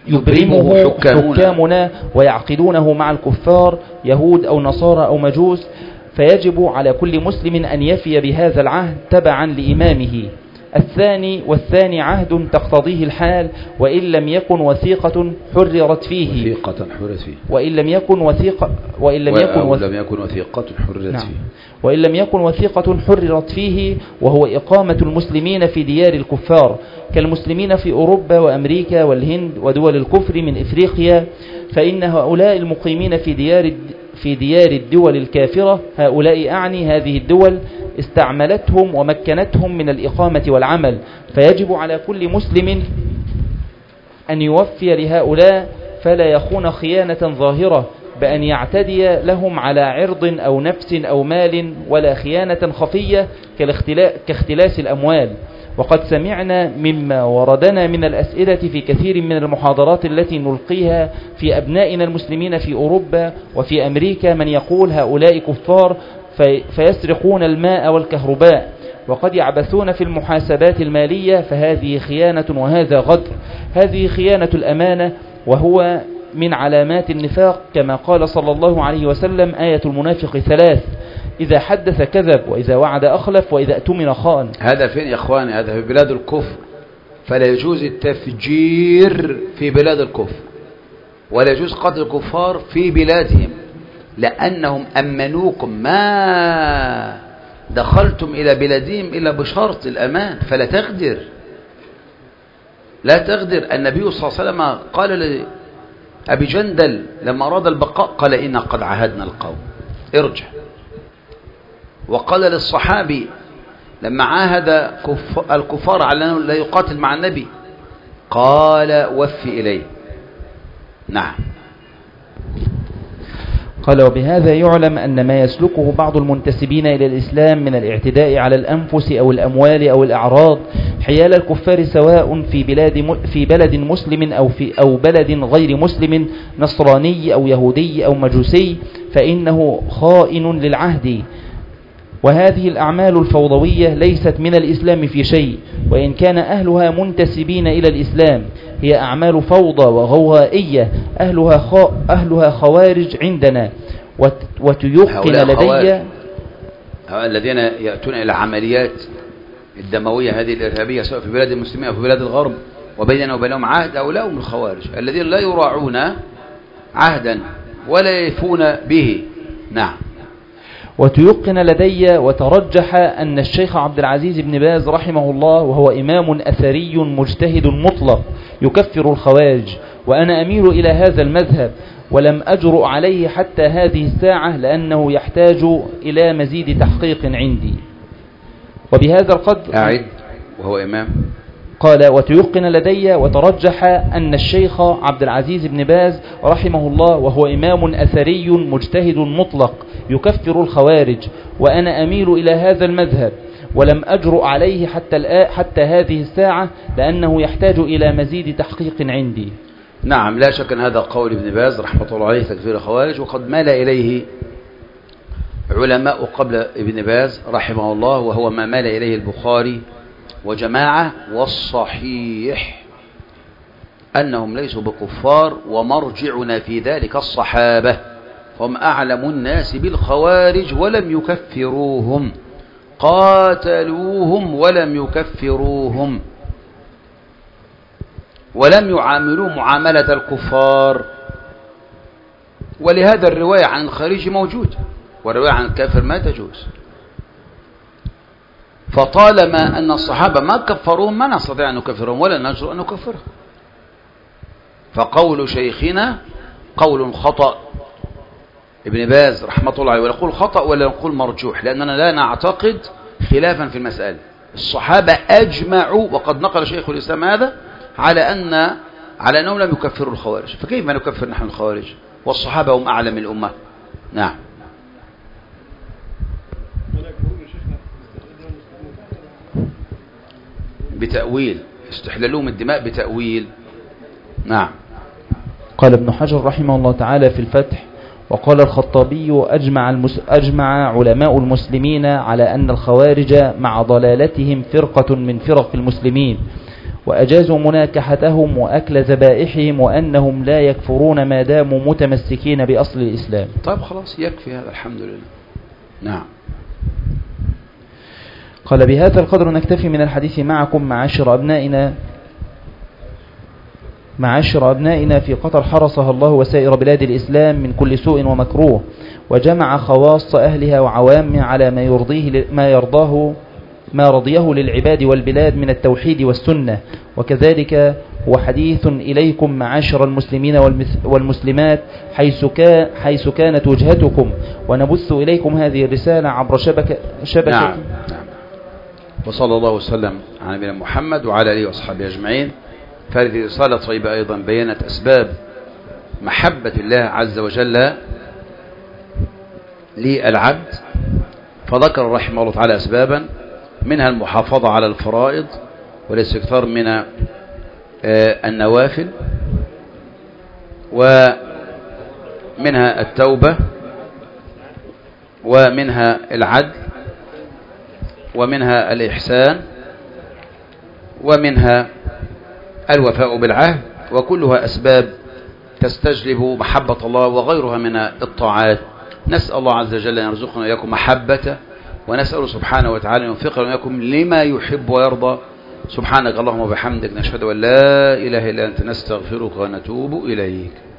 [SPEAKER 2] يبرمه حكامنا ويعقدونه مع الكفار يهود أو نصارى أو مجوس، فيجب على كل مسلم أن يفي بهذا العهد تبعا لإمامه. الثاني والثاني عهد تقتضيه الحال، وإن لم يكن وثيقة حررت فيه
[SPEAKER 1] وثيقة حررت فيه
[SPEAKER 2] وإن لم يكن وثيقة وإن لم يكن وث...
[SPEAKER 1] لم يكن وثيقة حررت
[SPEAKER 2] نعم.
[SPEAKER 1] فيه
[SPEAKER 2] وإن لم يكن وثيقة حررت فيه، وهو إقامة المسلمين في ديار الكفار كالمسلمين في أوروبا وأمريكا والهند ودول الكفر من إفريقيا، فإن هؤلاء المقيمين في ديار في ديار الدول الكافرة، هؤلاء أعني هذه الدول، استعملتهم ومكنتهم من الإقامة والعمل، فيجب على كل مسلم أن يوفي لهؤلاء فلا يخون خيانة ظاهرة بأن يعتدي لهم على عرض أو نفس أو مال، ولا خيانة خفية كاختلاس الأموال. وقد سمعنا مما وردنا من الأسئلة في كثير من المحاضرات التي نلقيها في أبنائنا المسلمين في أوروبا وفي أمريكا من يقول هؤلاء كفار في فيسرقون الماء والكهرباء، وقد يعبثون في المحاسبات المالية، فهذه خيانة وهذا غدر. هذه خيانة الأمانة، وهو من علامات النفاق، كما قال صلى الله عليه وسلم: آية المنافق ثلاث: إذا حدث كذب، وإذا وعد أخلف، وإذا اؤتمن خان.
[SPEAKER 1] هذا فين يا أخواني؟ هذا في بلاد الكفر، فلا يجوز التفجير في بلاد الكفر، ولا يجوز قتل الكفار في بلادهم، لأنهم أمنوكم، ما دخلتم إلى بلادهم إلا بشرط الأمان، فلا تغدر، لا تغدر. النبي صلى الله عليه وسلم قال لأبي جندل لما أراد البقاء، قال: إنا قد عهدنا القوم، ارجع. وقال للصحابي لما عاهد الكفار على أنه لا يقاتل مع النبي، قال: وفي إليه. نعم.
[SPEAKER 2] قال: وبهذا يعلم أن ما يسلكه بعض المنتسبين إلى الإسلام من الاعتداء على الأنفس أو الأموال أو الأعراض حيال الكفار، سواء في بلاد في بلد مسلم أو في أو بلد غير مسلم، نصراني أو يهودي أو مجوسي، فإنه خائن للعهد. وهذه الأعمال الفوضوية ليست من الإسلام في شيء، وإن كان أهلها منتسبين إلى الإسلام، هي أعمال فوضى وغوائية، أهلها, خو... أهلها خوارج عندنا. وت... وتيقن لدي
[SPEAKER 1] الذين يأتون إلى عمليات الدموية هذه الإرهابية، سواء في بلاد المسلمين أو في بلاد الغرب، وبيننا وبينهم عهد، أولاء من الخوارج الذين لا يراعون عهدا ولا يفون به. نعم.
[SPEAKER 2] وتيقن لدي وترجح أن الشيخ عبد العزيز بن باز رحمه الله، وهو إمام أثري مجتهد مطلق، يكفر الخوارج، وأنا أميل إلى هذا المذهب، ولم أجرؤ عليه حتى هذه الساعة، لأنه يحتاج إلى مزيد تحقيق عندي. وبهذا القدر
[SPEAKER 1] أعد. وهو إمام.
[SPEAKER 2] قال: وتيقن لدي وترجح أن الشيخ عبد العزيز بن باز رحمه الله، وهو إمام أثري مجتهد مطلق، يكفر الخوارج، وأنا أميل إلى هذا المذهب، ولم أجرؤ عليه حتى حتى هذه الساعة، لأنه يحتاج إلى مزيد تحقيق عندي.
[SPEAKER 1] نعم، لا شك أن هذا قول ابن باز رحمة الله عليه، تكفير الخوارج، وقد مال إليه علماء قبل ابن باز رحمه الله، وهو ما مال إليه البخاري وجماعة، والصحيح أنهم ليسوا بكفار، ومرجعنا في ذلك الصحابة، هم أعلم الناس بالخوارج ولم يكفروهم، قاتلوهم ولم يكفروهم، ولم يعاملوا معاملة الكفار. ولهذا الرواية عن الخارج موجود، والرواية عن الكافر ما تجوز. فطالما أن الصحابة ما كفروهم، ما نستطيع أن نكفرهم ولا نجرؤ أن نكفرهم. فقول شيخنا قول خطأ ابن باز رحمة الله عليه، ولا نقول خطأ ولا نقول مرجوح، لأننا لا نعتقد خلافا في المسألة. الصحابة أجمعوا، وقد نقل شيخ الإسلام هذا، على أن على أنهم لم يكفروا الخوارج، فكيف ما نكفر نحن الخوارج والصحابة هم أعلم الأمة؟ نعم. بتأويل، استحلالهم الدماء بتأويل. نعم.
[SPEAKER 2] قال ابن حجر رحمه الله تعالى في الفتح: وقال الخطابي: أجمع, المس... أجمع علماء المسلمين على أن الخوارج مع ضلالتهم فرقة من فرق المسلمين،
[SPEAKER 4] وأجازوا مناكحتهم وأكل ذبائحهم وأنهم لا يكفرون ما داموا متمسكين بأصل الإسلام.
[SPEAKER 1] طيب خلاص يكفي هذا، الحمد لله. نعم.
[SPEAKER 4] قال بهذا القدر نكتفي من الحديث معكم معاشر أبنائنا معاشر أبنائنا في قطر، حرسها الله وسائر بلاد الإسلام من كل سوء ومكروه، وجمع خواص أهلها وعوام على ما يرضيه ما يرضاه ما رضيه للعباد والبلاد من التوحيد والسنة. وكذلك هو حديث إليكم معاشر المسلمين والمسلمات حيث, كان حيث كانت وجهتكم، ونبث إليكم هذه الرسالة عبر شبكة, شبكة
[SPEAKER 1] نعم. نعم. وصلى الله وسلم على نبينا محمد وعلى آله وصحبه أجمعين. فهذه رسالة طيبة أيضا بينت أسباب محبة الله عز وجل للعبد، فذكر رحمه الله تعالى أسبابا منها المحافظة على الفرائض والاستكثار من النوافل، ومنها التوبة، ومنها العدل، ومنها الإحسان، ومنها الوفاء بالعهد، وكلها أسباب تستجلب محبة الله وغيرها من الطاعات. نسأل الله عز وجل أن يرزقنا وإياكم محبته، ونسأل سبحانه وتعالى أن يوفقنا وإياكم لما يحب ويرضى. سبحانك اللهم وبحمدك، نشهد أن لا إله إلا أنت، نستغفرك ونتوب إليك.